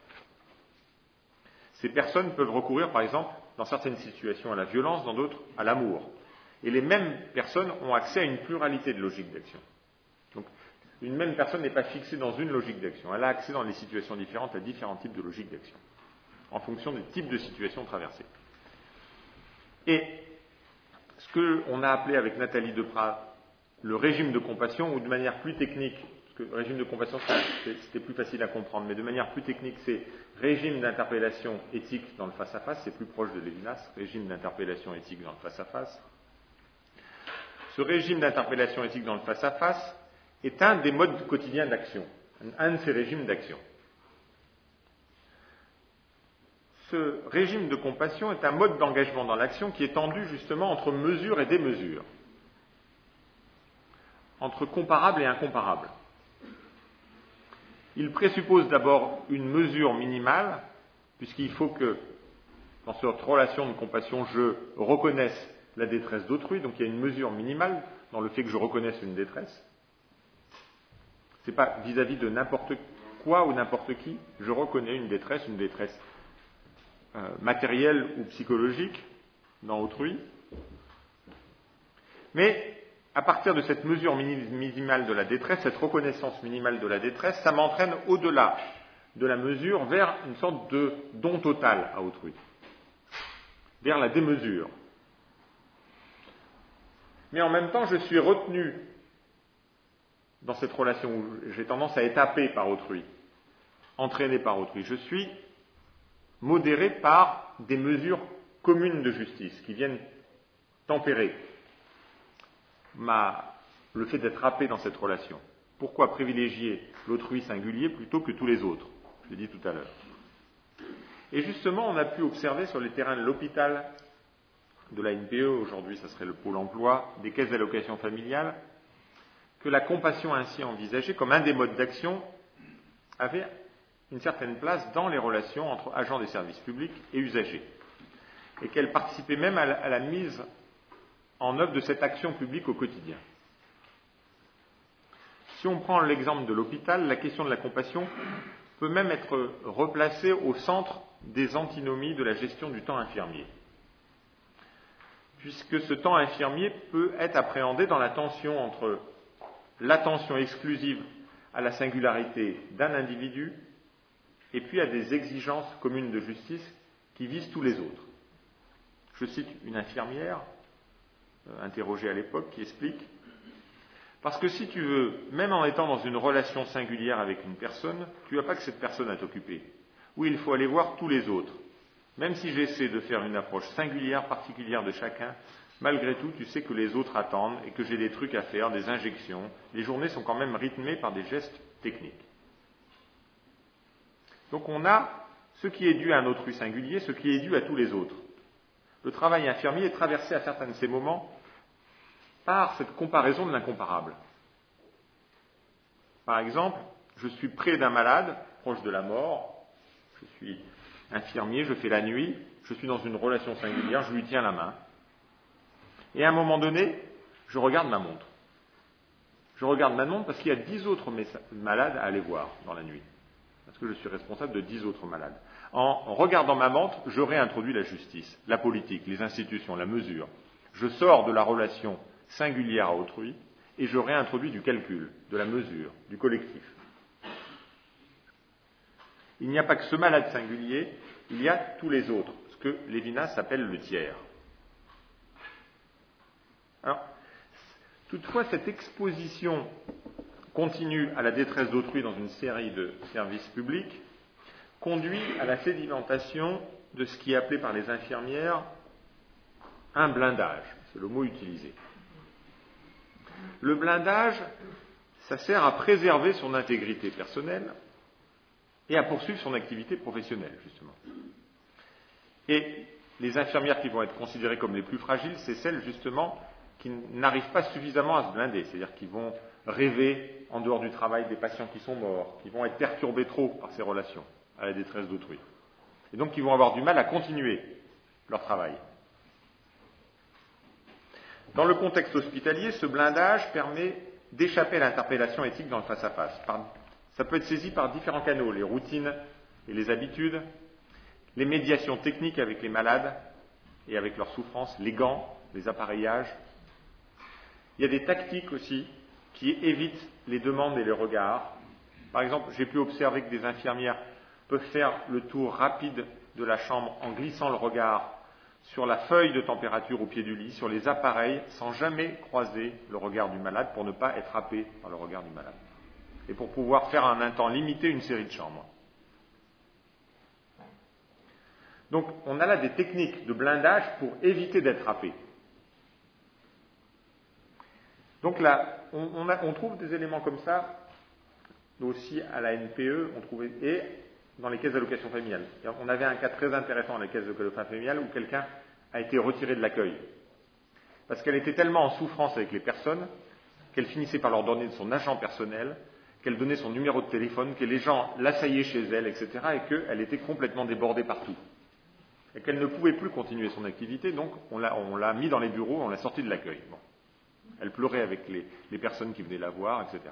Ces personnes peuvent recourir, par exemple, dans certaines situations à la violence, dans d'autres à l'amour. Et les mêmes personnes ont accès à une pluralité de logiques d'action. Donc, une même personne n'est pas fixée dans une logique d'action. Elle a accès dans les situations différentes à différents types de logiques d'action, en fonction des types de situations traversées. Et ce qu'on a appelé avec Nathalie Depraz le régime de compassion, ou de manière plus technique, parce que le régime de compassion c'était plus facile à comprendre, mais de manière plus technique c'est régime d'interpellation éthique dans le face-à-face, c'est plus proche de Lévinas, régime d'interpellation éthique dans le face-à-face. Ce régime d'interpellation éthique dans le face-à-face est un des modes quotidiens d'action, un de ces régimes d'action. Ce régime de compassion est un mode d'engagement dans l'action qui est tendu justement entre mesure et démesure, entre comparable et incomparable. Il présuppose d'abord une mesure minimale, puisqu'il faut que, dans cette relation de compassion, je reconnaisse la détresse d'autrui, donc il y a une mesure minimale dans le fait que je reconnaisse une détresse. Ce n'est pas vis-à-vis de n'importe quoi ou n'importe qui, je reconnais une détresse matérielle ou psychologique dans autrui. Mais à partir de cette mesure minimale de la détresse, cette reconnaissance minimale de la détresse, ça m'entraîne au-delà de la mesure vers une sorte de don total à autrui, vers la démesure. Mais en même temps, je suis retenu dans cette relation où j'ai tendance à être happé par autrui, entraîné par autrui. Je suis modéré par des mesures communes de justice qui viennent tempérer le fait d'être happé dans cette relation. Pourquoi privilégier l'autrui singulier plutôt que tous les autres? Je l'ai dit tout à l'heure. Et justement, on a pu observer sur les terrains de l'hôpital, de la NPE, aujourd'hui ça serait le pôle emploi, des caisses d'allocation familiale, que la compassion ainsi envisagée comme un des modes d'action avait une certaine place dans les relations entre agents des services publics et usagers, et qu'elle participait même à la mise en œuvre de cette action publique au quotidien. Si on prend l'exemple de l'hôpital, la question de la compassion peut même être replacée au centre des antinomies de la gestion du temps infirmier, puisque ce temps infirmier peut être appréhendé dans la tension entre l'attention exclusive à la singularité d'un individu et puis à des exigences communes de justice qui visent tous les autres. Je cite une infirmière interrogée à l'époque qui explique: parce que si tu veux, même en étant dans une relation singulière avec une personne, tu n'as pas que cette personne à t'occuper. Oui, il faut aller voir tous les autres. Même si j'essaie de faire une approche singulière, particulière de chacun, malgré tout, tu sais que les autres attendent et que j'ai des trucs à faire, des injections. Les journées sont quand même rythmées par des gestes techniques. Donc on a ce qui est dû à un autrui singulier, ce qui est dû à tous les autres. Le travail infirmier est traversé à certains de ces moments par cette comparaison de l'incomparable. Par exemple, je suis près d'un malade, proche de la mort, je suis infirmier, je fais la nuit, je suis dans une relation singulière, je lui tiens la main. Et à un moment donné, je regarde ma montre. Je regarde ma montre parce qu'il y a 10 autres malades à aller voir dans la nuit. Parce que je suis responsable de 10 autres malades. En regardant ma montre, je réintroduis la justice, la politique, les institutions, la mesure. Je sors de la relation singulière à autrui et je réintroduis du calcul, de la mesure, du collectif. Il n'y a pas que ce malade singulier, il y a tous les autres, ce que Lévinas appelle le tiers. Alors, toutefois, cette exposition continue à la détresse d'autrui dans une série de services publics conduit à la sédimentation de ce qui est appelé par les infirmières un blindage. C'est le mot utilisé. Le blindage, ça sert à préserver son intégrité personnelle et à poursuivre son activité professionnelle, justement. Et les infirmières qui vont être considérées comme les plus fragiles, c'est celles, justement, qui n'arrivent pas suffisamment à se blinder, c'est-à-dire qui vont rêver en dehors du travail des patients qui sont morts, qui vont être perturbés trop par ces relations à la détresse d'autrui, et donc qui vont avoir du mal à continuer leur travail. Dans le contexte hospitalier, ce blindage permet d'échapper à l'interpellation éthique dans le face-à-face. Ça peut être saisi par différents canaux, les routines et les habitudes, les médiations techniques avec les malades et avec leurs souffrances, les gants, les appareillages. Il y a des tactiques aussi qui évitent les demandes et les regards. Par exemple, j'ai pu observer que des infirmières peuvent faire le tour rapide de la chambre en glissant le regard sur la feuille de température au pied du lit, sur les appareils, sans jamais croiser le regard du malade pour ne pas être happé par le regard du malade. Et pour pouvoir faire en un temps limité une série de chambres. Donc, on a là des techniques de blindage pour éviter d'être happé. Donc là, on trouve des éléments comme ça aussi à la NPE, et dans les caisses d'allocation familiale. On avait un cas très intéressant dans les caisses d'allocation familiale où quelqu'un a été retiré de l'accueil. Parce qu'elle était tellement en souffrance avec les personnes qu'elle finissait par leur donner son agent personnel, qu'elle donnait son numéro de téléphone, que les gens l'assaillaient chez elle, etc., et qu'elle était complètement débordée partout. Et qu'elle ne pouvait plus continuer son activité, donc on l'a mis dans les bureaux, on l'a sortie de l'accueil. Bon. Elle pleurait avec les personnes qui venaient la voir, etc.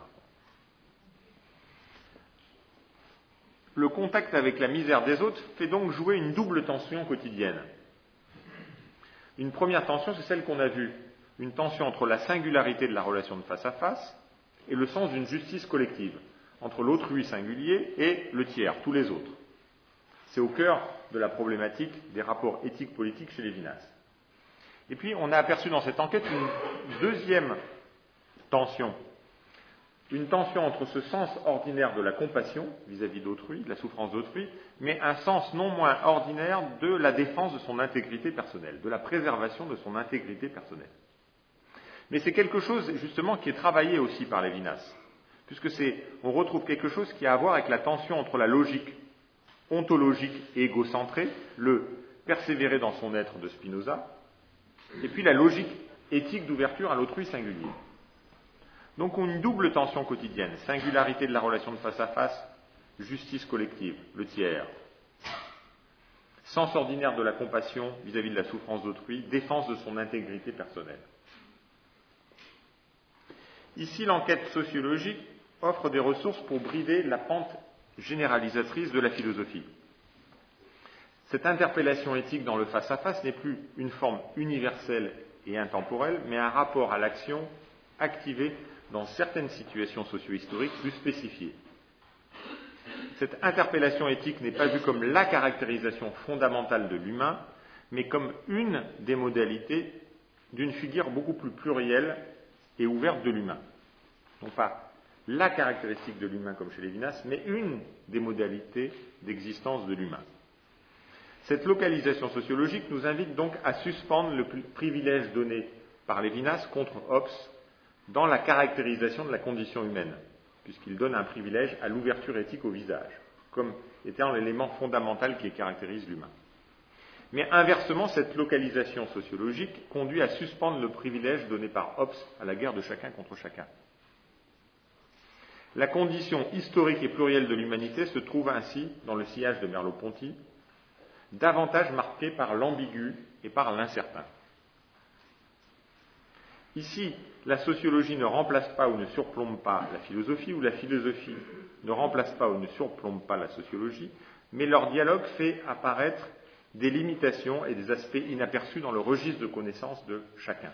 Le contact avec la misère des autres fait donc jouer une double tension quotidienne. Une première tension, c'est celle qu'on a vue une tension entre la singularité de la relation de face à face et le sens d'une justice collective, entre l'autrui singulier et le tiers, tous les autres. C'est au cœur de la problématique des rapports éthiques politiques chez Lévinas. Et puis, on a aperçu dans cette enquête une deuxième tension. Une tension entre ce sens ordinaire de la compassion vis-à-vis d'autrui, de la souffrance d'autrui, mais un sens non moins ordinaire de la défense de son intégrité personnelle, de la préservation de son intégrité personnelle. Mais c'est quelque chose, justement, qui est travaillé aussi par Lévinas, puisque on retrouve quelque chose qui a à voir avec la tension entre la logique ontologique et égocentrée, le persévérer dans son être de Spinoza, et puis la logique éthique d'ouverture à l'autrui singulier. Donc une double tension quotidienne, singularité de la relation de face à face, justice collective, le tiers, sens ordinaire de la compassion vis-à-vis de la souffrance d'autrui, défense de son intégrité personnelle. Ici, l'enquête sociologique offre des ressources pour brider la pente généralisatrice de la philosophie. Cette interpellation éthique dans le face-à-face n'est plus une forme universelle et intemporelle, mais un rapport à l'action activé dans certaines situations socio-historiques plus spécifiées. Cette interpellation éthique n'est pas vue comme la caractérisation fondamentale de l'humain, mais comme une des modalités d'une figure beaucoup plus plurielle et ouverte de l'humain. Non pas la caractéristique de l'humain comme chez Lévinas, mais une des modalités d'existence de l'humain. Cette localisation sociologique nous invite donc à suspendre le privilège donné par Lévinas contre Hobbes dans la caractérisation de la condition humaine, puisqu'il donne un privilège à l'ouverture éthique au visage, comme étant l'élément fondamental qui caractérise l'humain. Mais inversement, cette localisation sociologique conduit à suspendre le privilège donné par Hobbes à la guerre de chacun contre chacun. La condition historique et plurielle de l'humanité se trouve ainsi, dans le sillage de Merleau-Ponty, davantage marquée par l'ambigu et par l'incertain. Ici, la sociologie ne remplace pas ou ne surplombe pas la philosophie, ou la philosophie ne remplace pas ou ne surplombe pas la sociologie, mais leur dialogue fait apparaître des limitations et des aspects inaperçus dans le registre de connaissance de chacun.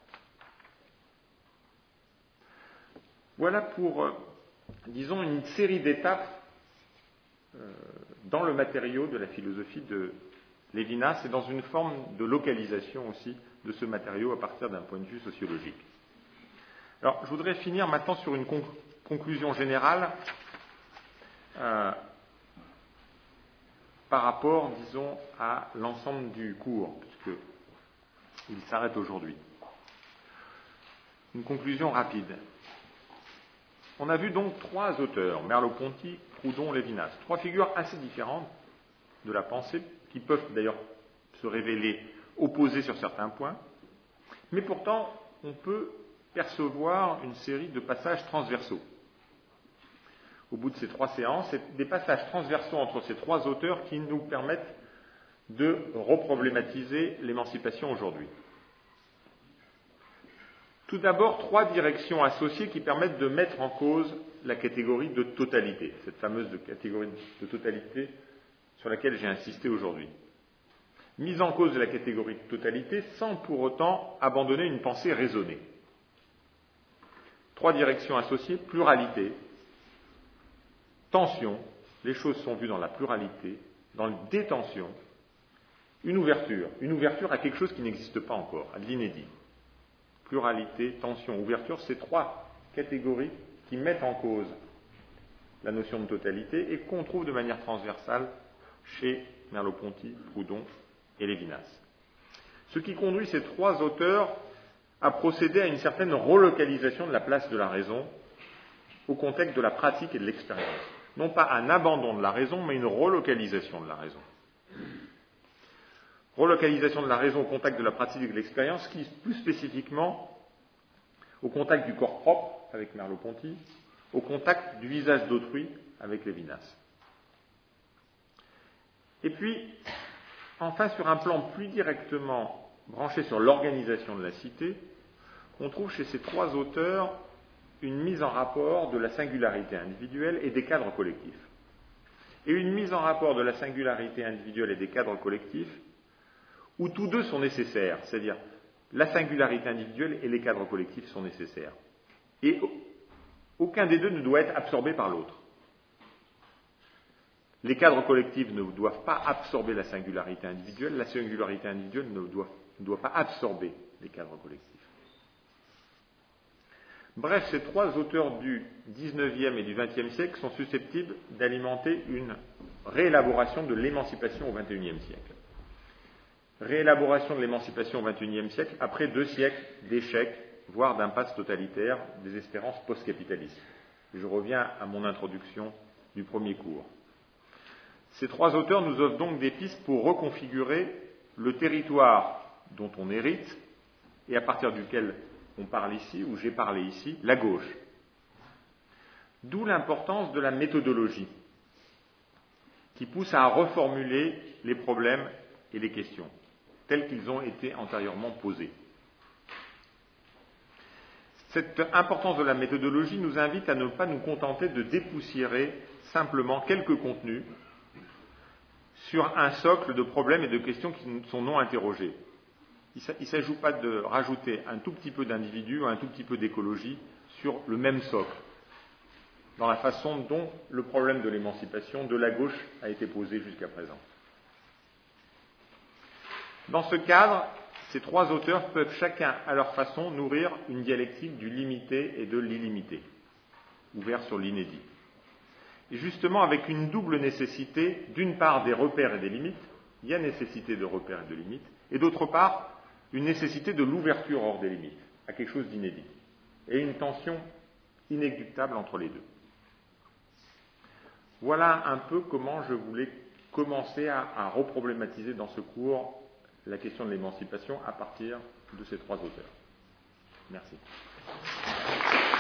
Voilà pour, disons, une série d'étapes dans le matériau de la philosophie de Lévinas et dans une forme de localisation aussi de ce matériau à partir d'un point de vue sociologique. Alors, je voudrais finir maintenant sur une conclusion générale par rapport, disons, à l'ensemble du cours, puisqu'il s'arrête aujourd'hui. Une conclusion rapide. On a vu donc trois auteurs, Merleau-Ponty, Proudhon, Lévinas, trois figures assez différentes de la pensée, qui peuvent d'ailleurs se révéler opposées sur certains points, mais pourtant on peut percevoir une série de passages transversaux. Au bout de ces trois séances, c'est des passages transversaux entre ces trois auteurs qui nous permettent de reproblématiser l'émancipation aujourd'hui. Tout d'abord, trois directions associées qui permettent de mettre en cause la catégorie de totalité, cette fameuse catégorie de totalité sur laquelle j'ai insisté aujourd'hui. Mise en cause de la catégorie de totalité sans pour autant abandonner une pensée raisonnée. Trois directions associées, pluralité, tension, les choses sont vues dans la pluralité, dans la détention, une ouverture à quelque chose qui n'existe pas encore, à de l'inédit. Pluralité, tension, ouverture, ces trois catégories qui mettent en cause la notion de totalité et qu'on trouve de manière transversale chez Merleau-Ponty, Proudhon et Lévinas. Ce qui conduit ces trois auteurs à procéder à une certaine relocalisation de la place de la raison au contexte de la pratique et de l'expérience. Non pas un abandon de la raison, mais une relocalisation de la raison. Relocalisation de la raison au contact de la pratique et de l'expérience, qui, plus spécifiquement, au contact du corps propre, avec Merleau-Ponty, au contact du visage d'autrui, avec Lévinas. Et puis, enfin, sur un plan plus directement branché sur l'organisation de la cité, on trouve chez ces trois auteurs une mise en rapport de la singularité individuelle et des cadres collectifs. Et une mise en rapport de la singularité individuelle et des cadres collectifs où tous deux sont nécessaires, c'est-à-dire la singularité individuelle et les cadres collectifs sont nécessaires. Et aucun des deux ne doit être absorbé par l'autre. Les cadres collectifs ne doivent pas absorber la singularité individuelle, la singularité individuelle ne doit pas absorber les cadres collectifs. Bref, ces trois auteurs du XIXe et du XXe siècle sont susceptibles d'alimenter une réélaboration de l'émancipation au XXIe siècle. Réélaboration de l'émancipation au XXIe siècle après 2 siècles d'échecs, voire d'impasse totalitaire des espérances post-capitalistes. Je reviens à mon introduction du premier cours. Ces trois auteurs nous offrent donc des pistes pour reconfigurer le territoire dont on hérite et à partir duquel on parle ici, ou j'ai parlé ici, la gauche. D'où l'importance de la méthodologie, qui pousse à reformuler les problèmes et les questions, tels qu'ils ont été antérieurement posés. Cette importance de la méthodologie nous invite à ne pas nous contenter de dépoussiérer simplement quelques contenus sur un socle de problèmes et de questions qui sont non interrogés. Il ne s'agit pas de rajouter un tout petit peu d'individu ou un tout petit peu d'écologie sur le même socle, dans la façon dont le problème de l'émancipation de la gauche a été posé jusqu'à présent. Dans ce cadre, ces trois auteurs peuvent chacun à leur façon nourrir une dialectique du limité et de l'illimité, ouvert sur l'inédit. Et justement avec une double nécessité, d'une part des repères et des limites, il y a nécessité de repères et de limites, et d'autre part une nécessité de l'ouverture hors des limites, à quelque chose d'inédit, et une tension inéluctable entre les deux. Voilà un peu comment je voulais commencer à reproblématiser dans ce cours la question de l'émancipation à partir de ces trois auteurs. Merci.